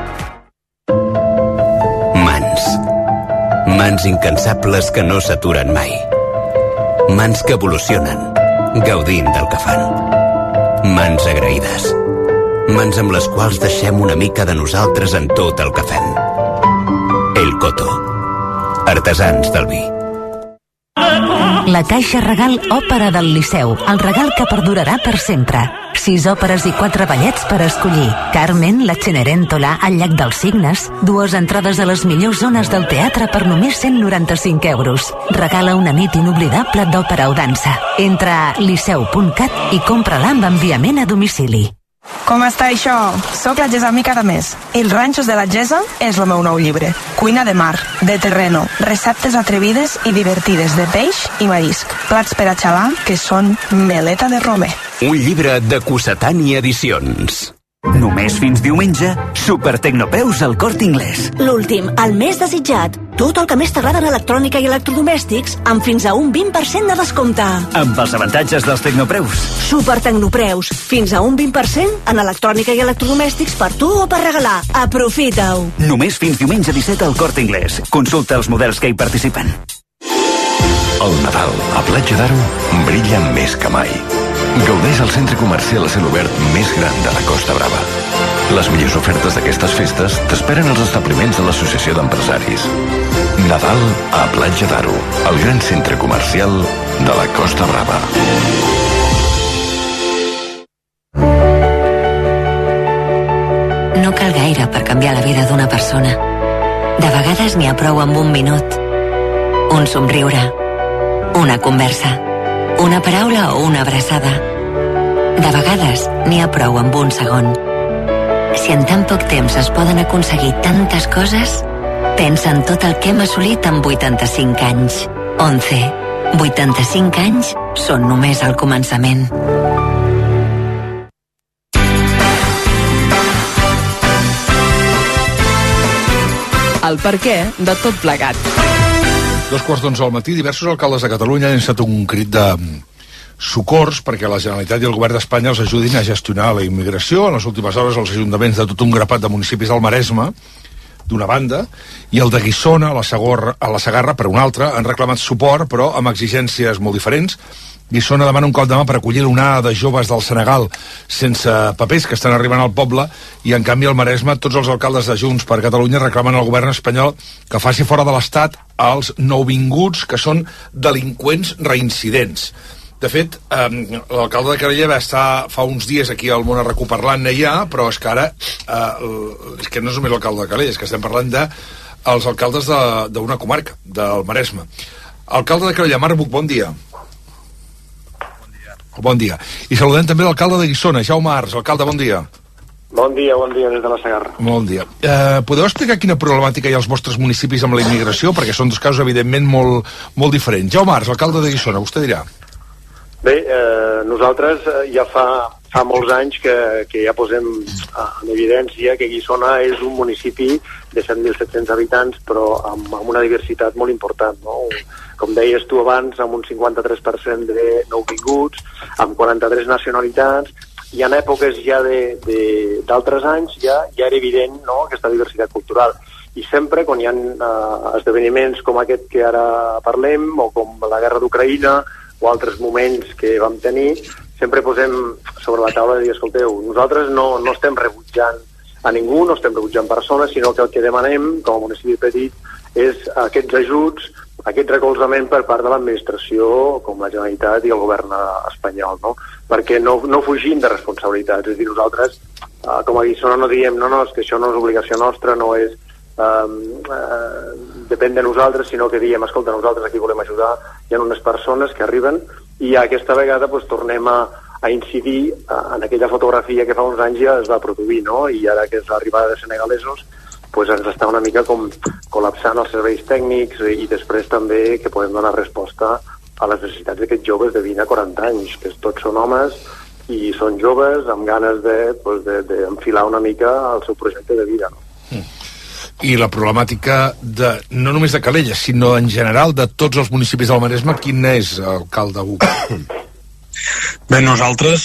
Mans incansables que no s'aturen mai. Mans que evolucionen, gaudint del que fan. Mans agraïdes. Mans amb les quals deixem una mica de nosaltres en tot el que fem. El Coto. Artesans del vi. La Caixa Regal Òpera del Liceu, el regal que perdurarà per sempre. 6 òperes i 4 ballets per escollir. Carmen, la Cenerentola, el Llac dels Cignes, 2 entrades a les millors zones del teatre per només 195 euros. Regala una nit inoblidable d'òpera o dansa. Entra a liceu.cat i compra-la amb enviament a domicili. Com està això? Soc la Gesami Caramés. Els ranxos de la Gesa és el meu nou llibre. Cuina de mar, de terreno, receptes atrevides i divertides de peix i marisc. Plats per a xalar que són meleta de romer. Un llibre de Cossetani Edicions. Només fins diumenge, Super Tecnopreus al Corte Inglés. L'últim, el més desitjat. Tot el que més t'agrada en electrònica i electrodomèstics amb fins a un 20% de descompte. Amb els avantatges dels Tecnopreus. Super Tecnopreus. Fins a un 20% en electrònica i electrodomèstics per tu o per regalar. Aprofita-ho. Només fins diumenge 17 al Corte Inglés. Consulta els models que hi participen. El Nadal a Platja d'Aro brilla més que mai. Gaudeix el centre comercial a cel obert més gran de la Costa Brava. Les millors ofertes d'aquestes festes t'esperen als establiments de l'Associació d'Empresaris. Nadal a Platja d'Aro, el gran centre comercial de la Costa Brava. No cal gaire per canviar la vida d'una persona. De vegades n'hi ha prou amb un minut. Un somriure. Una conversa. Una paraula o una abraçada. De vegades n'hi ha prou amb un segon. Si en tan poc temps es poden aconseguir tantes coses, pensa en tot el que hem assolit en 85 anys. 11. 85 anys són només el començament. El perquè de tot plegat. 2:15 al matí, diversos alcaldes de Catalunya han llançat un crit de socors perquè la Generalitat i el Govern d'Espanya els ajudin a gestionar la immigració. En les últimes hores, els ajuntaments de tot un grapat de municipis del Maresme, d'una banda, i el de Guissona, a la Segarra, per una altra, han reclamat suport, però amb exigències molt diferents. Guissona demana un cop de mà per acollir l'onada de joves del Senegal sense papers que estan arribant al poble, i en canvi al Maresme tots els alcaldes de Junts per Catalunya reclamen al govern espanyol que faci fora de l'Estat els nouvinguts que són delinqüents reincidents. De fet, l'alcalde de Calella va estar fa uns dies aquí al Món a recuperant-ne ja, però és que ara és que no és només l'alcalde de Calella, és que estem parlant dels alcaldes d'una comarca, del Maresme. Alcalde de Calella, Marc Buch, bon dia. Bon dia. I saludem també l'alcalde de Guissona, Jaume Ars. Alcalde, bon dia. Bon dia des de la Segarra. Bon dia. Podeu explicar quina problemàtica hi ha als vostres municipis amb la immigració? Perquè són dos casos, evidentment, molt diferents. Jaume Ars, alcalde de Guissona, vostè dirà. Bé, nosaltres ja fa molts anys que ja posem en evidència que Guissona és un municipi de 7.700 habitants, però amb una diversitat molt important, no? Com deies tu abans, amb un 53% de nouvinguts, amb 43 nacionalitats, i en èpoques ja d'altres anys ja era evident, no?, aquesta diversitat cultural. I sempre, quan hi ha esdeveniments com aquest que ara parlem, o com la guerra d'Ucraïna, o altres moments que vam tenir, sempre posem sobre la taula de dir, escolteu, nosaltres no estem rebutjant a ningú, no estem rebutjant persones, sinó que el que demanem, com a municipi petit, és aquests ajuts aquest recolzament per part de l'administració, com la Generalitat i el govern espanyol, no? Perquè no fugim de responsabilitats. És a dir, nosaltres, com a Guissona, no diem no, és que això no és obligació nostra, no és depèn de nosaltres, sinó que diem, escolta, nosaltres aquí volem ajudar, hi ha unes persones que arriben i aquesta vegada tornem a incidir en aquella fotografia que fa uns anys ja es va produir, no? I ara que és l'arribada de senegalesos ens està una mica com col·lapsant els serveis tècnics i després també que podem donar resposta a les necessitats d'aquests joves de 20 a 40 anys, que tots són homes i són joves amb ganes d'enfilar una mica el seu projecte de vida, no? I la problemàtica no només de Calella, sinó en general de tots els municipis del Maresme, quin és, alcalde Buch? Bé, nosaltres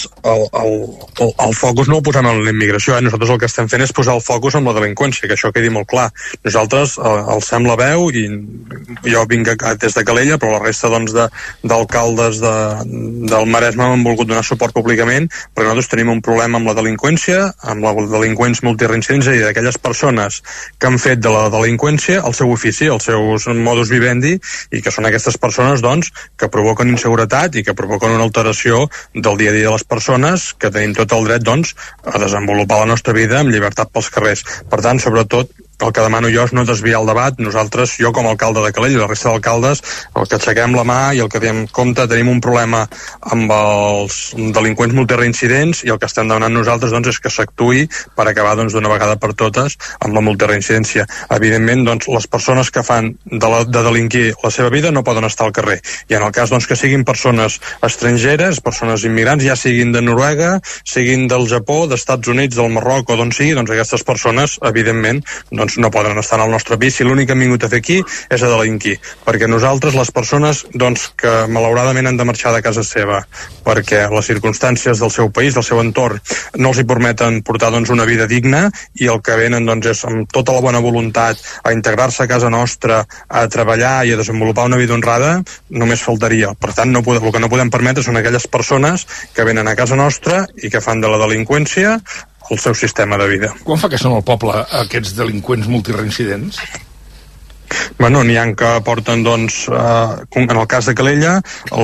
el focus no el posem en la immigració, nosaltres el que estem fent és posar el focus en la delinqüència, que això quedi molt clar. Nosaltres alcem la veu i jo vinc des de Calella, però la resta d'alcaldes del Maresme m'han volgut donar suport públicament, perquè nosaltres tenim un problema amb la delinqüència, amb la delinqüents multireincidents, és a dir, d'aquelles persones que han fet de la delinqüència el seu ofici, els seus modus vivendi, i que són aquestes persones que provoquen inseguretat i que provoquen una alteració del dia a dia de les persones, que tenim tot el dret a desenvolupar la nostra vida amb llibertat pels carrers. Per tant, sobretot, el que demano jo és no desviar el debat. Nosaltres, jo com a alcalde de Calella i la resta d'alcaldes, el que aixequem la mà i el que tenim en compte, tenim un problema amb els delinqüents multireincidents i el que estem demanant nosaltres és que s'actuï per acabar d'una vegada per totes amb la multireincidència. Evidentment, les persones que fan de delinquir la seva vida no poden estar al carrer. I en el cas que siguin persones estrangeres, persones immigrants, ja siguin de Noruega, siguin del Japó, d'Estats Units, del Marroc o d'on sigui, aquestes persones, evidentment, no poden estar al nostre pis si l'únic que han vingut a fer aquí és a delinquir, perquè nosaltres, les persones que malauradament han de marxar de casa seva perquè les circumstàncies del seu país, del seu entorn, no els hi permeten portar una vida digna, i el que venen és amb tota la bona voluntat a integrar-se a casa nostra, a treballar i a desenvolupar una vida honrada, només faltaria. Per tant, el que no podem permetre són aquelles persones que venen a casa nostra i que fan de la delinqüència el seu sistema de vida. Quan fa que són al poble aquests delinqüents multireincidents? N'hi ha que porten, en el cas de Calella,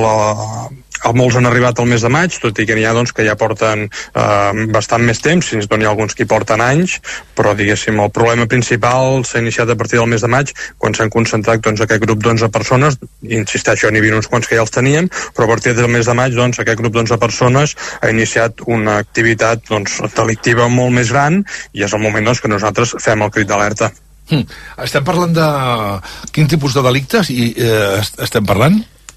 molts han arribat al mes de maig, tot i que n'hi ha que ja porten bastant més temps, fins i tot n'hi ha alguns que hi porten anys, però diguéssim, el problema principal s'ha iniciat a partir del mes de maig, quan s'han concentrat aquest grup d'11 persones, insisteixo, n'hi havia uns quants que ja els teníem, però a partir del mes de maig aquest grup d'11 persones ha iniciat una activitat delictiva molt més gran, i és el moment que nosaltres fem el crit d'alerta. Estem parlant de quin tipus de delictes estem parlant?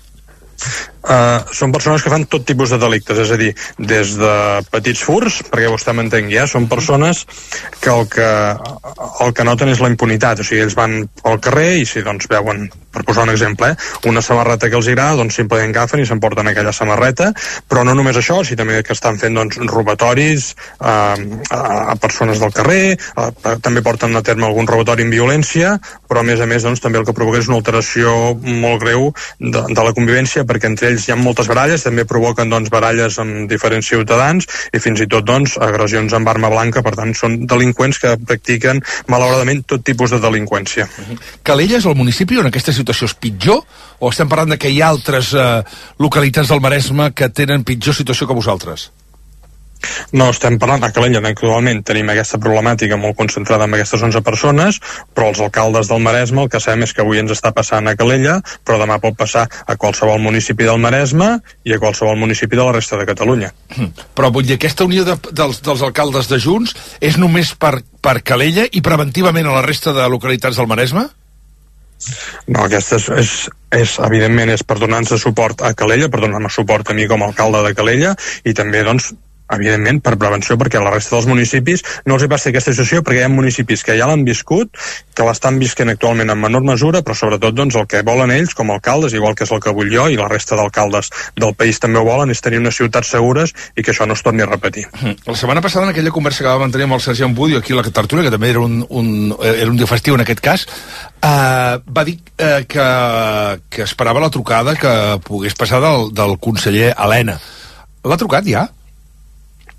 Són persones que fan tot tipus de delictes, és a dir, des de petits furs, perquè vostè m'entengui, són persones que el que noten és la impunitat, o sigui, ells van al carrer i si veuen, per posar un exemple, una samarreta que els agrada, simplement agafen i s'emporten aquella samarreta, però no només això, sinó també que estan fent robatoris a persones del carrer, també porten a terme algun robatori amb violència, però a més també el que provoca és una alteració molt greu de la convivència, perquè entre ells hi ha moltes baralles, també provoquen baralles amb diferents ciutadans i fins i tot agressions amb arma blanca. Per tant, són delinqüents que practiquen malauradament tot tipus de delinqüència. Calella és el municipi on aquesta situació és pitjor, o estem parlant que hi ha altres localitats del Maresme que tenen pitjor situació que vosaltres? No, estem parlant, a Calella actualment tenim aquesta problemàtica molt concentrada en aquestes 11 persones, però els alcaldes del Maresme el que sabem és que avui ens està passant a Calella, però demà pot passar a qualsevol municipi del Maresme i a qualsevol municipi de la resta de Catalunya. Però vull dir, aquesta unió dels alcaldes de Junts és només per Calella i preventivament a la resta de localitats del Maresme? No, aquesta evidentment és per donar-nos suport a Calella, per donar-me suport a mi com a alcalde de Calella, i també evidentment per prevenció, perquè a la resta dels municipis no els hi passi aquesta situació, perquè hi ha municipis que ja l'han viscut, que l'estan visquent actualment en menor mesura, però sobretot el que volen ells com a alcaldes, igual que és el que vull jo i la resta d'alcaldes del país també ho volen, és tenir unes ciutats segures i que això no es torni a repetir. La setmana passada, en aquella conversa que vam mantenir amb el Sergi Ambudio aquí a la tertúlia, que també era un dia festiu en aquest cas, va dir que esperava la trucada que pogués passar del conseller Elena. L'ha trucat ja?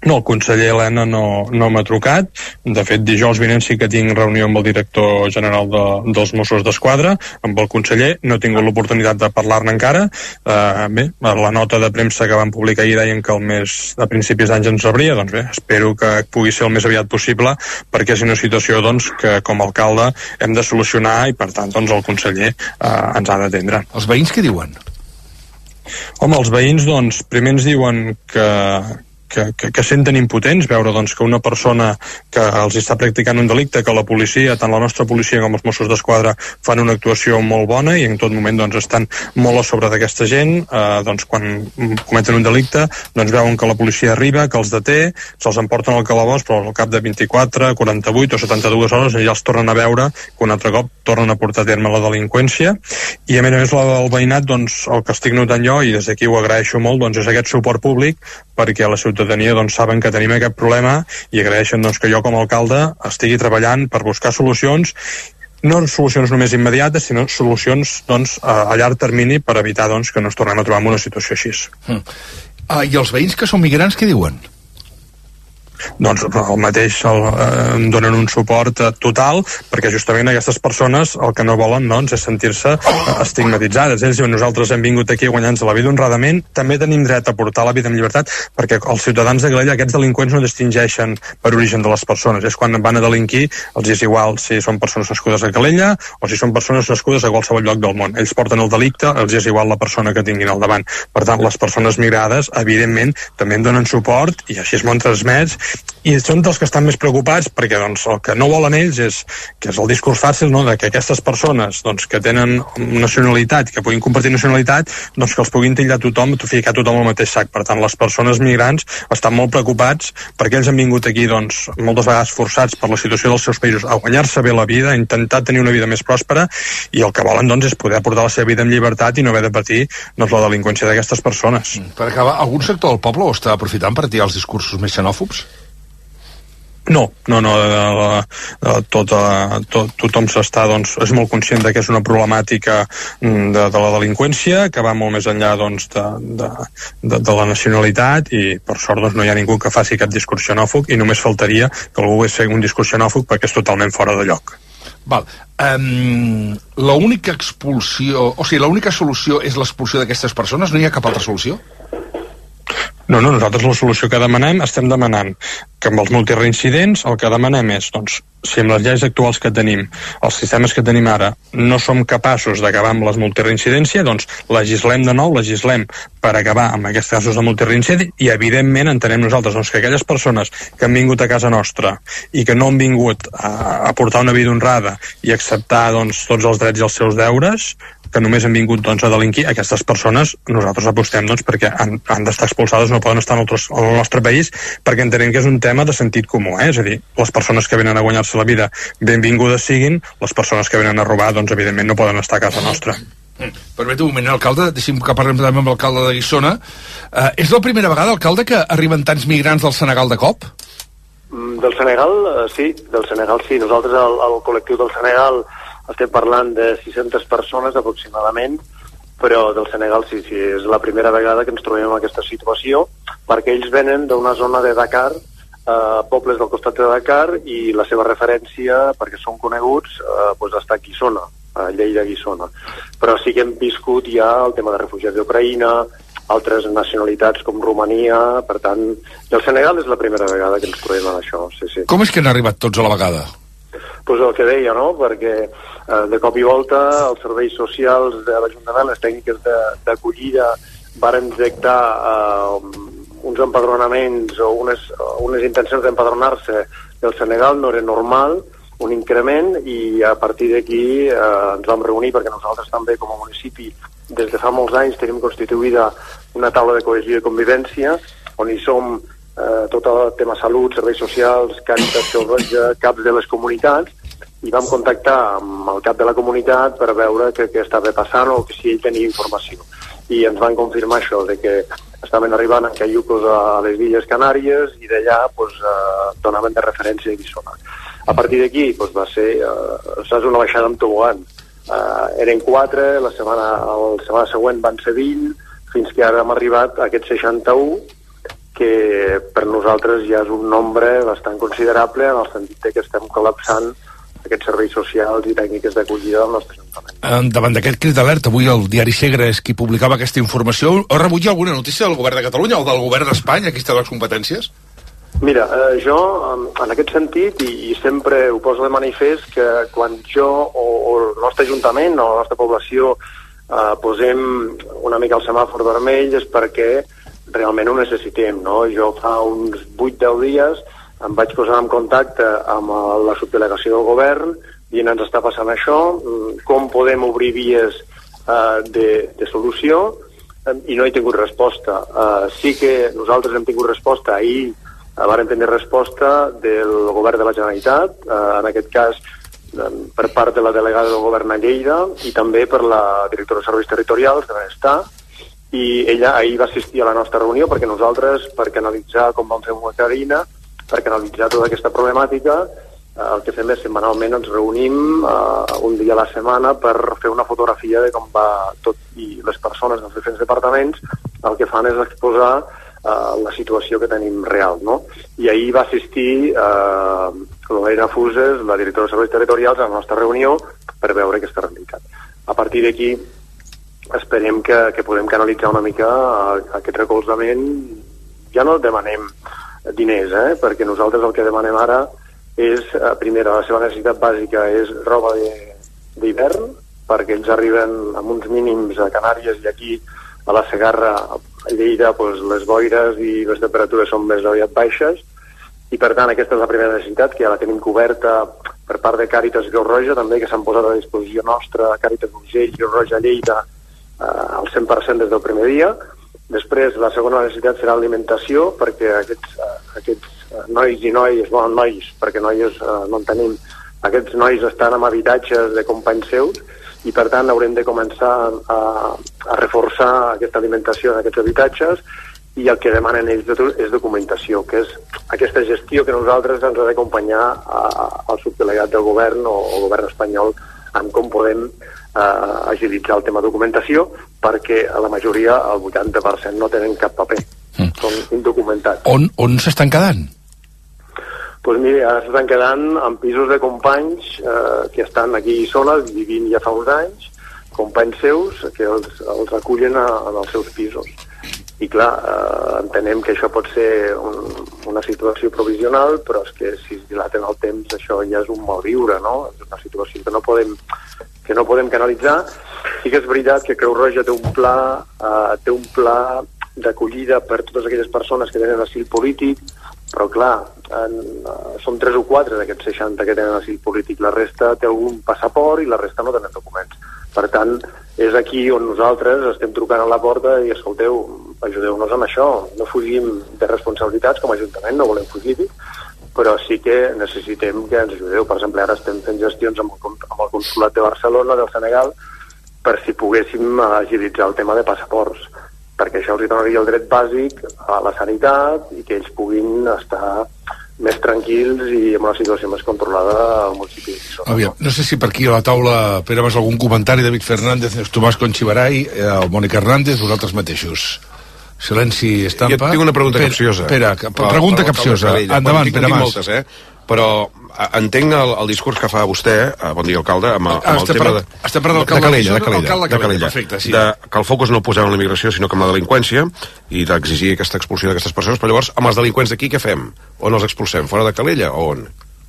No, el conseller Elena no m'ha trucat. De fet, dijous vinent sí que tinc reunió amb el director general dels Mossos d'Esquadra, amb el conseller. No he tingut l'oportunitat de parlar-ne encara. Bé, la nota de premsa que van publicar ahir deien que el mes de principis d'any ens rebria. Doncs bé, espero que pugui ser el més aviat possible, perquè és una situació doncs, que com a alcalde hem de solucionar i, per tant, doncs, el conseller ens ha d'atendre. Els veïns què diuen? Home, els veïns, doncs, primer ens diuen que senten impotents veure doncs, que una persona que els està practicant un delicte, que la policia, tant la nostra policia com els Mossos d'Esquadra, fan una actuació molt bona i en tot moment doncs, estan molt a sobre d'aquesta gent. Doncs, quan cometen un delicte doncs, veuen que la policia arriba, que els deté, se'ls emporten al calabós, però al cap de 24, 48 o 72 hores ja els tornen a veure, que un altre cop tornen a portar a terme la delinqüència. I a més la del veïnat, doncs, el que estic notant jo, i des d'aquí ho agraeixo molt, doncs, és aquest suport públic, perquè la ciutadania doncs, saben que tenim aquest problema i agraeixen doncs, que jo com a alcalde estigui treballant per buscar solucions, no solucions només immediates, sinó solucions doncs, a llarg termini per evitar doncs, que no ens tornem a trobar en una situació així. I els veïns que són migrants què diuen? Doncs el mateix em donen un suport total, perquè justament aquestes persones el que no volen doncs, és sentir-se estigmatitzades. Ells diuen, nosaltres hem vingut aquí a guanyar-nos la vida honradament, també tenim dret a portar la vida amb llibertat, perquè els ciutadans de Calella, aquests delinqüents no distingeixen per origen de les persones. És quan van a delinquir, els és igual si són persones nascudes a Calella o si són persones nascudes a qualsevol lloc del món. Ells porten el delicte, els és igual la persona que tinguin al davant. Per tant, les persones migrades, evidentment, també en donen suport i així es m'ho transmets, i són dels que estan més preocupats perquè doncs, el que no volen ells és el discurs fàcil, no?, de que aquestes persones doncs, que tenen nacionalitat, que puguin compartir nacionalitat, doncs que els puguin titllar tothom, ficar tothom al mateix sac. Per tant, les persones migrants estan molt preocupats perquè ells han vingut aquí doncs, moltes vegades forçats per la situació dels seus països a guanyar-se bé la vida, a intentar tenir una vida més pròspera, i el que volen doncs, és poder portar la seva vida amb llibertat i no haver de patir doncs, la delinqüència d'aquestes persones. Per acabar, algun sector del poble ho està aprofitant per tirar els discursos més xenòfobs? No, tothom s'està, doncs, és molt conscient de que és una problemàtica de la delinqüència, que va molt més enllà doncs, de la nacionalitat, i per sort doncs, no hi ha ningú que faci cap discurs xenòfob, i només faltaria que algú hagués fet un discurs xenòfob perquè és totalment fora de lloc. Val. L'única expulsió, o sigui, l'única solució és l'expulsió d'aquestes persones? No hi ha cap altra solució? No, nosaltres la solució que demanem, estem demanant que amb els multireincidents el que demanem és, doncs, si amb les lleis actuals que tenim, els sistemes que tenim ara, no som capaços d'acabar amb les multireincidència, doncs legislem de nou, legislem per acabar amb aquests casos de multireincidència, i evidentment entenem nosaltres doncs, que aquelles persones que han vingut a casa nostra i que no han vingut a portar una vida honrada i acceptar doncs, tots els drets i els seus deures, que només han vingut doncs, a delinquir, aquestes persones nosaltres apostem doncs, perquè han d'estar expulsades, no poden estar al nostre país, perquè entenem que és un tema de sentit comú, és a dir, les persones que venen a guanyar-se la vida benvingudes siguin, les persones que venen a robar doncs evidentment no poden estar a casa nostra. Permeto un moment, alcalde, deixi'm que parlem també amb l'alcalde de Guissona. És la primera vegada, alcalde, que arriben tants migrants del Senegal de cop? Del Senegal, sí. Nosaltres, el col·lectiu del Senegal, estem parlant de 600 persones aproximadament, però del Senegal sí, és la primera vegada que ens trobem en aquesta situació, perquè ells venen d'una zona de Dakar, pobles del costat de Dakar, i la seva referència, perquè són coneguts, doncs està a Guissona, a Lleida, Guissona. Però sí que hem viscut ja el tema de refugiats d'Ucraïna, altres nacionalitats com Romania, per tant, el Senegal és la primera vegada que ens trobem en això, sí. Com és que han arribat tots a la vegada? Doncs el que deia, no?, perquè de cop i volta els serveis socials de l'Ajuntament, les tècniques d'acollida, varen detectar uns empadronaments o unes intencions d'empadronar-se del Senegal, no era normal, un increment, i a partir d'aquí ens vam reunir, perquè nosaltres també com a municipi des de fa molts anys tenim constituïda una taula de cohesió i convivència, on hi som tot el tema salut, serveis socials, Càritas, Creu Roja, caps de les comunitats, i vam contactar amb el cap de la comunitat per veure què estava passant o si ell tenia informació. I ens van confirmar això, de que estaven arribant en caiucos a les Illes Canàries i d'allà donaven de referència a Guissona. A partir d'aquí va ser una baixada amb tobogan. Eren 4, la setmana següent van ser 20, fins que ara hem arribat a aquests 61, que per nosaltres ja és un nombre bastant considerable en el sentit que estem col·lapsant aquests serveis socials i tècniques d'acollida del nostre Ajuntament. Davant d'aquest crit d'alerta, avui el diari Segre és qui publicava aquesta informació. Heu rebut ja alguna notícia del govern de Catalunya o del govern d'Espanya? Aquí estan les competències? Mira, jo, en aquest sentit, i sempre ho poso de manifest, que quan jo o el nostre Ajuntament o la nostra població posem una mica el semàfor vermell és perquè realment ho necessitem, no? Jo fa uns 8-10 dies em vaig posar en contacte amb la subdelegació del govern dient ens està passant això, com podem obrir vies de solució, i no he tingut resposta. Sí que nosaltres hem tingut resposta ahir, vàrem tenir resposta del govern de la Generalitat, en aquest cas per part de la delegada del govern a Lleida i també per la directora de Serveis Territorials de Benestar, i ella ahir va assistir a la nostra reunió perquè nosaltres, per canalitzar, com vam fer amb la Carina, per canalitzar tota aquesta problemàtica, el que fem és setmanalment ens reunim un dia a la setmana per fer una fotografia de com va tot, i les persones dels diferents departaments el que fan és exposar la situació que tenim real, no? I ahir va assistir l'Helena Fuses, la directora de Serveis Territorials, a la nostra reunió per veure aquesta realitat. A partir d'aquí esperem que podem canalitzar una mica aquest recolzament. Ja no demanem diners, perquè nosaltres el que demanem ara és, primera, la seva necessitat bàsica és roba d'hivern, perquè ells arriben amb uns mínims a Canàries i aquí a la Segarra, a Lleida, doncs, les boires i les temperatures són més aviat baixes, i per tant aquesta és la primera necessitat, que ja la tenim coberta per part de Càritas i Creu Roja, també, que s'han posat a disposició nostra, Càritas Urgell i Creu Roja Lleida, al 100% des del primer dia. Després, la segona necessitat serà alimentació, perquè aquests nois i noies, bueno, nois, perquè noies no en tenim, aquests nois estan en habitatges de companys seus i, per tant, haurem de començar a reforçar aquesta alimentació en aquests habitatges, i el que demanen ells és documentació, que és aquesta gestió que nosaltres ens ha d'acompanyar al subdelegat del govern o el govern espanyol en com podem agilitzar el tema documentació, perquè a la majoria, el 80%, no tenen cap paper. Són indocumentats. On s'estan quedant? Doncs mira, ara s'estan quedant en pisos de companys que estan aquí a Isona, vivint ja fa uns anys, companys seus que els acullen en els seus pisos. I clar, entenem que això pot ser una situació provisional, però és que si es dilaten el temps això ja és un malviure, no? És una situació que no podem canalitzar. Sí que és veritat que Creu Roja té un pla d'acollida per totes aquelles persones que tenen asil polític, però clar, són 3 o 4 d'aquests 60 que tenen asil polític, la resta té algun passaport i la resta no tenen documents. Per tant, és aquí on nosaltres estem trucant a la porta i escolteu, ajudeu-nos amb això, no fugim de responsabilitats com a Ajuntament, no volem fugir-hi, però sí que necessitem que ens ajudeu. Per exemple, ara estem fent gestions amb el Consolat de Barcelona, del Senegal, per si poguéssim agilitzar el tema de passaports, perquè això els donaria el dret bàsic a la sanitat i que ells puguin estar més tranquils i amb una situació més controlada al municipi de Guissona. Aviam, no sé si per aquí a la taula, Pere, vas algun comentari, David Fernández, Tomàs Conchivaray, o Mònica Hernández, vosaltres mateixos. Silenci, estampa. Jo tinc una pregunta capciosa. Pregunta capciosa. Endavant, Pere Mas. Moltes, però entenc el discurs que fa vostè, bon dia, alcalde, amb el tema de... Estem parlant de Calella, perfecte, sí. Que el focus no el posem en la immigració, sinó que en la delinqüència, i d'exigir aquesta expulsió d'aquestes persones, però llavors, amb els delinqüents d'aquí, què fem? On els expulsem? Fora de Calella o on?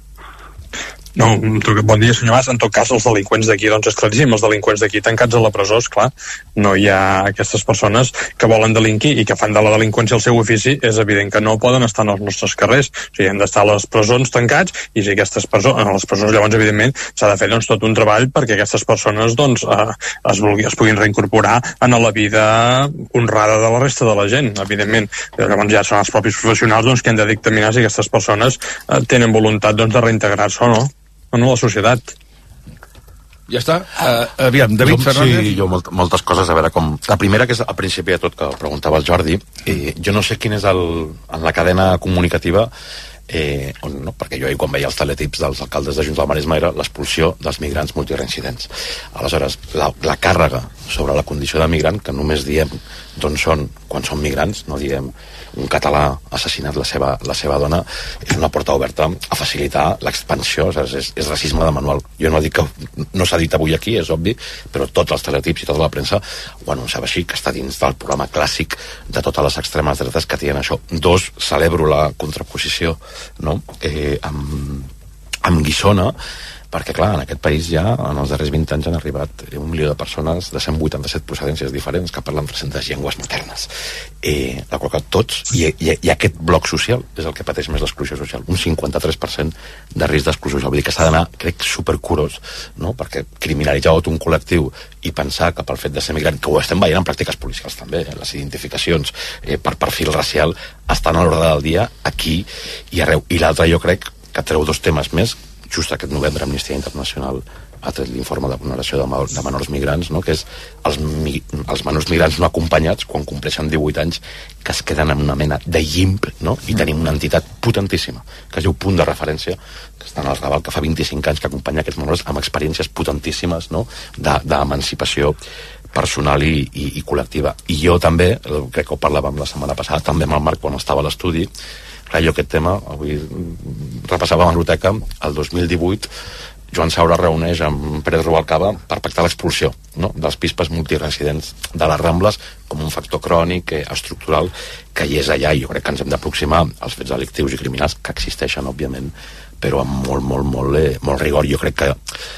No, bon dia, senyor Mas. En tot cas, els delinqüents d'aquí, doncs és claríssim, els delinqüents d'aquí tancats a la presó, esclar, no hi ha aquestes persones que volen delinquir i que fan de la delinqüència el seu ofici, és evident que no poden estar en els nostres carrers. O sigui, hem d'estar a les presons tancats i si aquestes persones, a les presons, llavors, evidentment, s'ha de fer doncs, tot un treball perquè aquestes persones doncs, es puguin reincorporar en la vida honrada de la resta de la gent, evidentment. Llavors ja són els propis professionals doncs, que han de dictaminar si aquestes persones tenen voluntat doncs, de reintegrar-se o no a la societat. Ja està. Aviam, David Fernández. Sí, jo moltes coses, a veure com... La primera, que és al principi de tot, que preguntava el Jordi, jo no sé quin és en la cadena comunicativa perquè jo quan veia els teletips dels alcaldes de Junts del Maresme era l'expulsió dels migrants multireincidents. Aleshores, la càrrega sobre la condició de migrant, que només diem d'on són quan són migrants, no diem un català ha assassinat la seva dona, és una porta oberta a facilitar l'expansió, és racisme de manual. Jo no dic que no s'ha dit avui aquí, és obvi, però tots els teletips i tota la premsa ho anunciava així, que està dins del programa clàssic de totes les extremes dretes que tenen això. Dos, celebro la contraposició, no? Amb Guissona, perquè clar, en aquest país ja en els darrers 20 anys han arribat 1 milió de persones de 187 procedències diferents que parlen 300 llengües maternes, la qual cosa tots, i aquest bloc social és el que pateix més l'exclusió social, un 53% de risc d'exclusió social. Vull dir que s'ha d'anar, crec, supercurós, no? Perquè criminalitzar tot un col·lectiu i pensar que pel fet de ser migrant, que ho estem veient en pràctiques policials també, les identificacions per perfil racial estan a l'ordre del dia aquí i arreu. I l'altre, jo crec que treu 2 temes més. Just aquest novembre Amnistia Internacional ha tret l'informe de vulneració de menors migrants, no? Que és els menors migrants no acompanyats quan compleixen 18 anys que es queden en una mena de llimp, no? I tenim una entitat potentíssima que es diu Punt de Referència, que està en el Raval, que fa 25 anys que acompanya aquests menors amb experiències potentíssimes, no? D'emancipació personal i col·lectiva. I jo també, crec que ho parlàvem la setmana passada, també amb el Marc quan estava a l'estudi, clar, jo aquest tema, avui repassava a l'hemeroteca, el 2018 Joan Saura reuneix amb Pérez Rubalcaba per pactar l'expulsió, no? Dels pispes multiresidents de les Rambles com un factor crònic, estructural, que hi és allà, i jo crec que ens hem d'aproximar als fets delictius i criminals que existeixen, òbviament, però amb molt rigor. Jo crec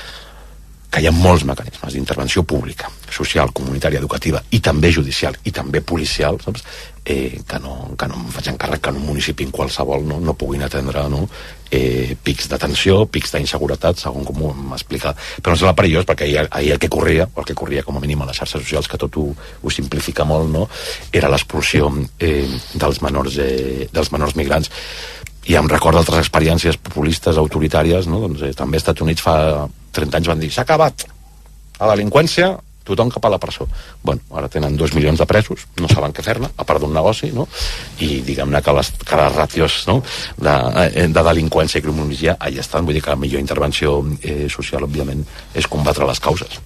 que hi ha molts mecanismes d'intervenció pública, social, comunitària, educativa i també judicial i també policial, saps? Que no em faig encàrrec que en un municipi en qualsevol no puguin atendre, no? Pics de tensió, pics d'inseguretat, segons com ho m'explica. Però no sembla perillós, perquè ahir el que corria com a mínim a les xarxes socials, que tot ho simplifica molt, no? Era l'expulsió dels menors migrants. I em recordo altres experiències populistes, autoritàries, no? Doncs, també als Estats Units fa 30 anys van dir s'ha acabat la delinqüència, tothom cap a la presó. Bueno, ara tenen 2 milions de presos, no saben què fer-ne, a part d'un negoci, no? I diguem-ne que les ràtios, no? de delinqüència i criminologia allà estan. Vull dir que la millor intervenció social, òbviament, és combatre les causes.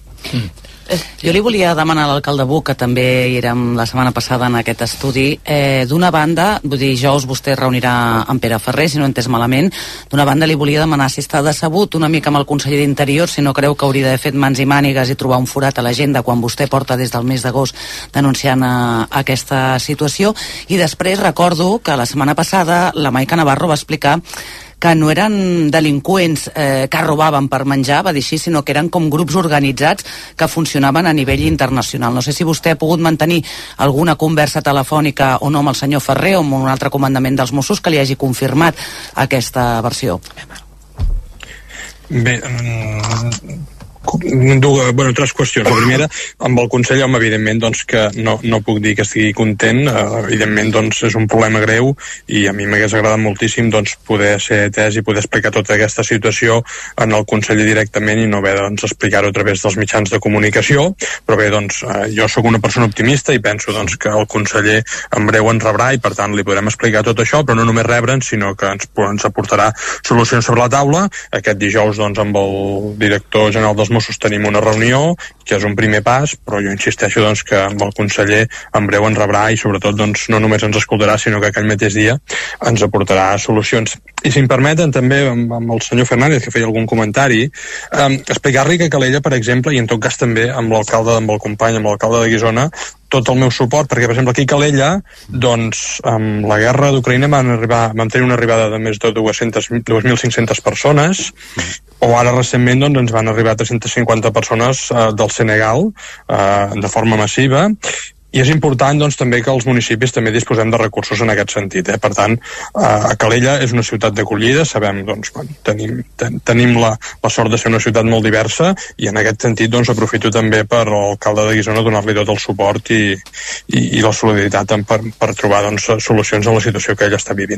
Jo li volia demanar a l'alcalde Buch, que també hi érem la setmana passada en aquest estudi, d'una banda, vull dir, dijous vostè reunirà amb Pere Ferrer, si no he entès malament, d'una banda li volia demanar si està decebut una mica amb el conseller d'Interior, si no creu que hauria d'haver fet mans i mànigues i trobar un forat a l'agenda quan vostè porta des del mes d'agost denunciant aquesta situació. I després recordo que la setmana passada la Maica Navarro va explicar que no eren delinqüents que robaven per menjar, va dir així, sinó que eren com grups organitzats que funcionaven a nivell internacional. No sé si vostè ha pogut mantenir alguna conversa telefònica o no amb el senyor Ferrer o amb un altre comandament dels Mossos que li hagi confirmat aquesta versió. Bé, tres qüestions. La primera, amb el conseller, evidentment, doncs, que no puc dir que estigui content. Evidentment, doncs, és un problema greu i a mi m'hagués agradat moltíssim doncs, poder ser atès i poder explicar tota aquesta situació en el conseller directament i no haver doncs, explicar-ho a través dels mitjans de comunicació. Però bé, doncs, jo sóc una persona optimista i penso doncs, que el conseller en breu ens rebrà i per tant li podrem explicar tot això, però no només rebre'n, sinó que ens aportarà solucions sobre la taula. Aquest dijous doncs, amb el director general dels Mossos tenim una reunió, que és un primer pas, però jo insisteixo doncs, que amb el conseller en breu ens rebrà i sobretot doncs, no només ens escoltarà, sinó que aquell mateix dia ens aportarà solucions. I si em permeten també amb el senyor Fernández, que feia algun comentari, explicar-li que Calella, per exemple, i en tot cas també amb l'alcalde, amb el company, amb l'alcalde de Guissona, tot el meu suport, perquè per exemple aquí a Calella doncs amb la guerra d'Ucraïna vam tenir una arribada de més de 2.500 persones, o ara recentment doncs, ens van arribar 350 persones del Senegal de forma massiva. I és important doncs, també que els municipis també disposem de recursos en aquest sentit. Per tant, Calella és una ciutat d'acollida, sabem, doncs, tenim la sort de ser una ciutat molt diversa i en aquest sentit doncs, aprofito també per l'alcalde de Guissona donar-li tot el suport i la solidaritat per trobar doncs, solucions a la situació que ell està vivint.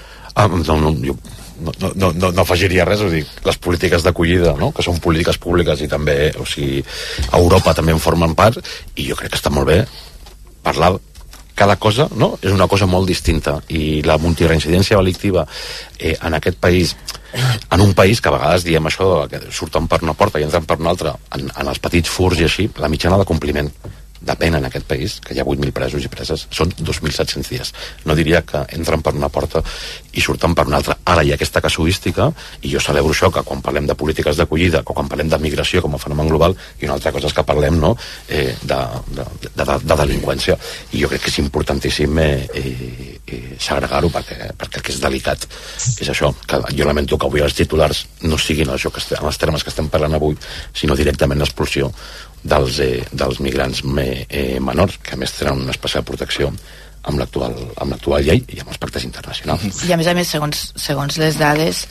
No afegiria res, és a dir, les polítiques d'acollida, no? Que són polítiques públiques i també, o sigui, a Europa també en formen part, i jo crec que està molt bé parlar cada cosa, no? És una cosa molt distinta, i la multireincidència delictiva en aquest país, en un país que a vegades diem això, que surten per una porta i entren per una altra, en els petits furs i així, la mitjana de compliment de pena en aquest país, que hi ha 8.000 presos i preses, són 2.700 dies. No diria que entren per una porta i surten per una altra. Ara hi ha aquesta casuística, i jo celebro això, que quan parlem de polítiques d'acollida, o quan parlem de migració com a fenomen global, i una altra cosa és que parlem, no?, de delinqüència. I jo crec que és importantíssim segregar-ho, perquè el que és delicat és això, que jo lamento que avui els titulars no siguin això en els termes que estem parlant avui, sinó directament l'expulsió dels migrants menors, que a més tenen una especial protecció amb l'actual llei i amb els pactes internacionals. I a més, segons les dades,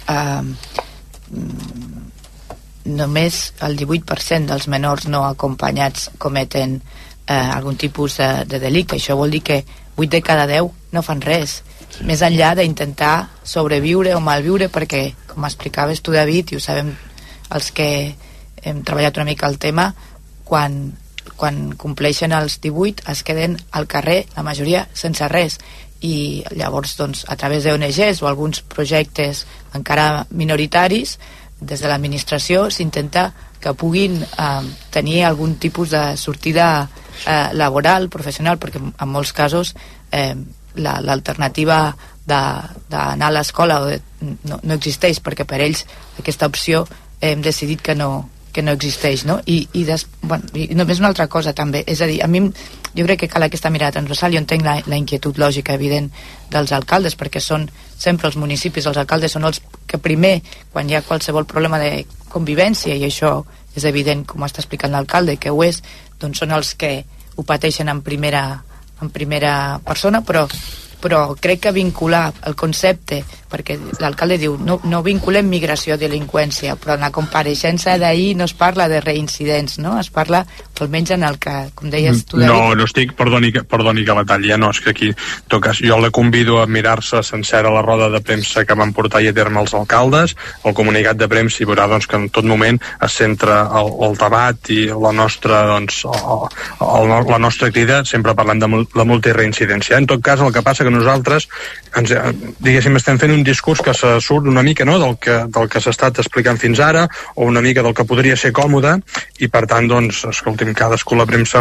només el 18% dels menors no acompanyats cometen algun tipus de delicte. Això vol dir que 8 de cada 10 no fan res, més enllà d'intentar sobreviure o malviure, perquè, com explicaves tu, David, i ho sabem els que hem treballat una mica el tema, quan compleixen els 18 es queden al carrer, la majoria sense res, i llavors doncs, a través d'ONGs o alguns projectes encara minoritaris des de l'administració s'intenta que puguin tenir algun tipus de sortida laboral, professional, perquè en molts casos l'alternativa d'anar a l'escola no existeix, perquè per ells aquesta opció hem decidit que no existeix, no? I només una altra cosa també, és a dir, a mi jo crec que cal aquesta mirada transversal. Jo entenc la inquietud lògica evident dels alcaldes, perquè són sempre els municipis, els alcaldes són els que primer, quan hi ha qualsevol problema de convivència, i això és evident, com està explicant l'alcalde, que ho és, doncs són els que ho pateixen en primera persona, però crec que vincular el concepte, perquè l'alcalde diu no vinculem migració a delinqüència, però en la compareixença d'ahir no es parla de reincidents, no? Es parla, almenys en el que, com deies tu, David... No estic, perdoni que la talli, no, és que aquí, en tot cas, jo la convido a mirar-se sencera la roda de premsa que van portar a terme els alcaldes, el comunicat de premsa, i veurà doncs, que en tot moment es centra el debat i la nostra, doncs, la nostra crida, sempre parlant de la multireincidència. En tot cas, el que passa que nosaltres, diguéssim, estem fent un discurs que se surt una mica, no?, del que s'ha estat explicant fins ara, o una mica del que podria ser còmode, i per tant, doncs, escolti'm, cadascú la premsa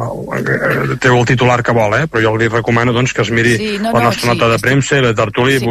té el titular que vol, però jo li recomano, doncs, que es miri la nostra nota de premsa i la tertúlia,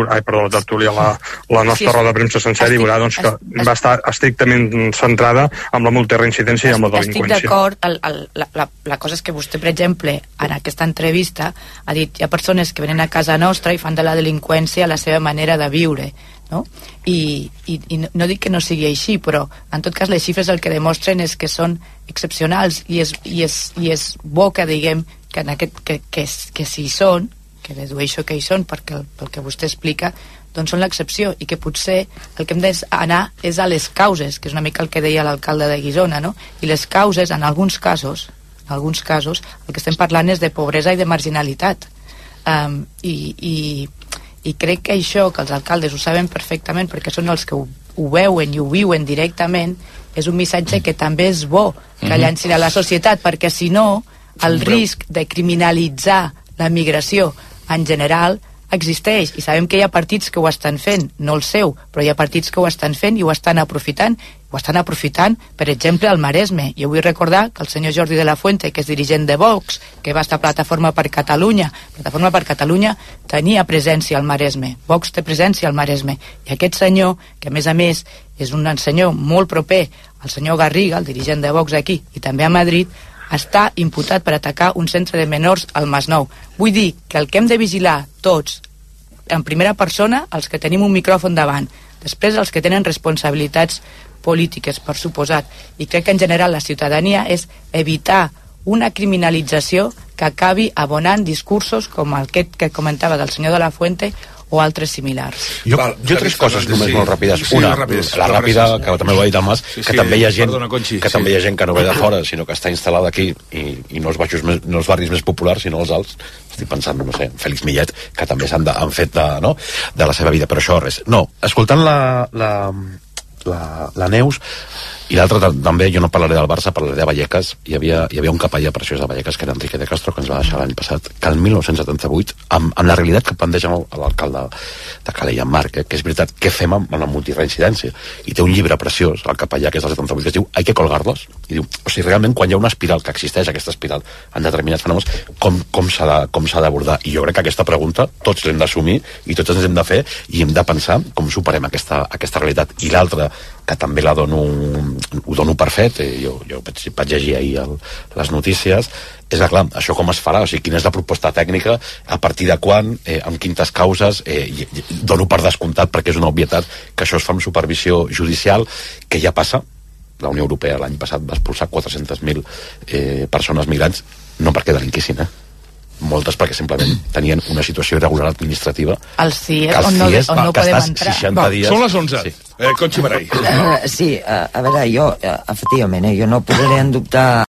la nostra roda de premsa sencera, i veurà, doncs, que va estar estrictament centrada amb la multireincidència i amb la delinqüència. Estic d'acord. La cosa és que vostè, per exemple, en aquesta entrevista ha dit, hi ha persones que venen a casa nostra i fan de la delinqüència la seva manera de viure, no? I no dic que no sigui així, però en tot cas les xifres el que demostren és que són excepcionals, i és bo que diguem que si hi són, que dedueixo que hi són pel que vostè explica, doncs són l'excepció, i que potser el que hem d'anar és a les causes, que és una mica el que deia l'alcalde de Guissona, no? I les causes, en alguns casos el que estem parlant és de pobresa i de marginalitat, i crec que això, que els alcaldes ho saben perfectament perquè són els que ho veuen i ho viuen directament, és un missatge que també és bo que llancin a la societat, perquè si no el risc de criminalitzar la migració en general existeix, i sabem que hi ha partits que ho estan fent, no el seu, però hi ha partits que ho estan fent i ho estan aprofitant, per exemple, al Maresme. Jo vull recordar que el senyor Jordi de la Fuente, que és dirigent de Vox, que va estar a Plataforma per Catalunya tenia presència al Maresme, Vox té presència al Maresme, i aquest senyor, que a més és un senyor molt proper al senyor Garriga, el dirigent de Vox aquí, i també a Madrid, està imputat per atacar un centre de menors al Masnou. Vull dir que el que hem de vigilar tots, en primera persona, els que tenim un micròfon davant, després els que tenen responsabilitats polítiques, per suposat, i crec que en general la ciutadania és evitar una criminalització que acabi abonant discursos com aquest que comentava del senyor de la Fuente o altres similars. Jo tres coses només molt ràpides. Una, la ràpida, que també ho ha dit el Mas, que també hi ha gent que no ve de fora, sinó que està instal·lada aquí, i no els barris més populars, sinó els alts. Estic pensant, no sé, Félix Millet, que també han fet de la seva vida, però això res. No, escoltant la Neus, I l'altre també, jo no parlaré del Barça, parlaré de Vallecas. Hi havia un capellà preciós de Vallecas, que era Enrique de Castro, que ens va deixar l'any passat, que el 1978, amb la realitat que planteja l'alcalde de Calella, en Marc, que és veritat, què fem amb la multireincidència? I té un llibre preciós, el capellà, que és del 78, que es diu Hay que colgarlos. I diu, o sigui, realment, quan hi ha una espiral, que existeix aquesta espiral en determinats fenòmens, com s'ha d'abordar? I jo crec que aquesta pregunta tots l'hem d'assumir i tots ens hem de fer i hem de pensar com superem aquesta realitat. I l'altra, que també ho dono per fet, jo vaig llegir ahir les notícies, és que, clar, això com es farà? O sigui, quina és la proposta tècnica, a partir de quan, amb quines causes, dono per descomptat, perquè és una obvietat, que això es fa amb supervisió judicial, que ja passa. La Unió Europea l'any passat va expulsar 400.000 persones migrants, no perquè delinquissin, moltes perquè simplement tenien una situació irregular administrativa. Els CIES, on no podem entrar. 60 dies... Són les 11. Sí. Conchi Marai. Sí, a veure, jo, efectivament, jo no posaré en dubte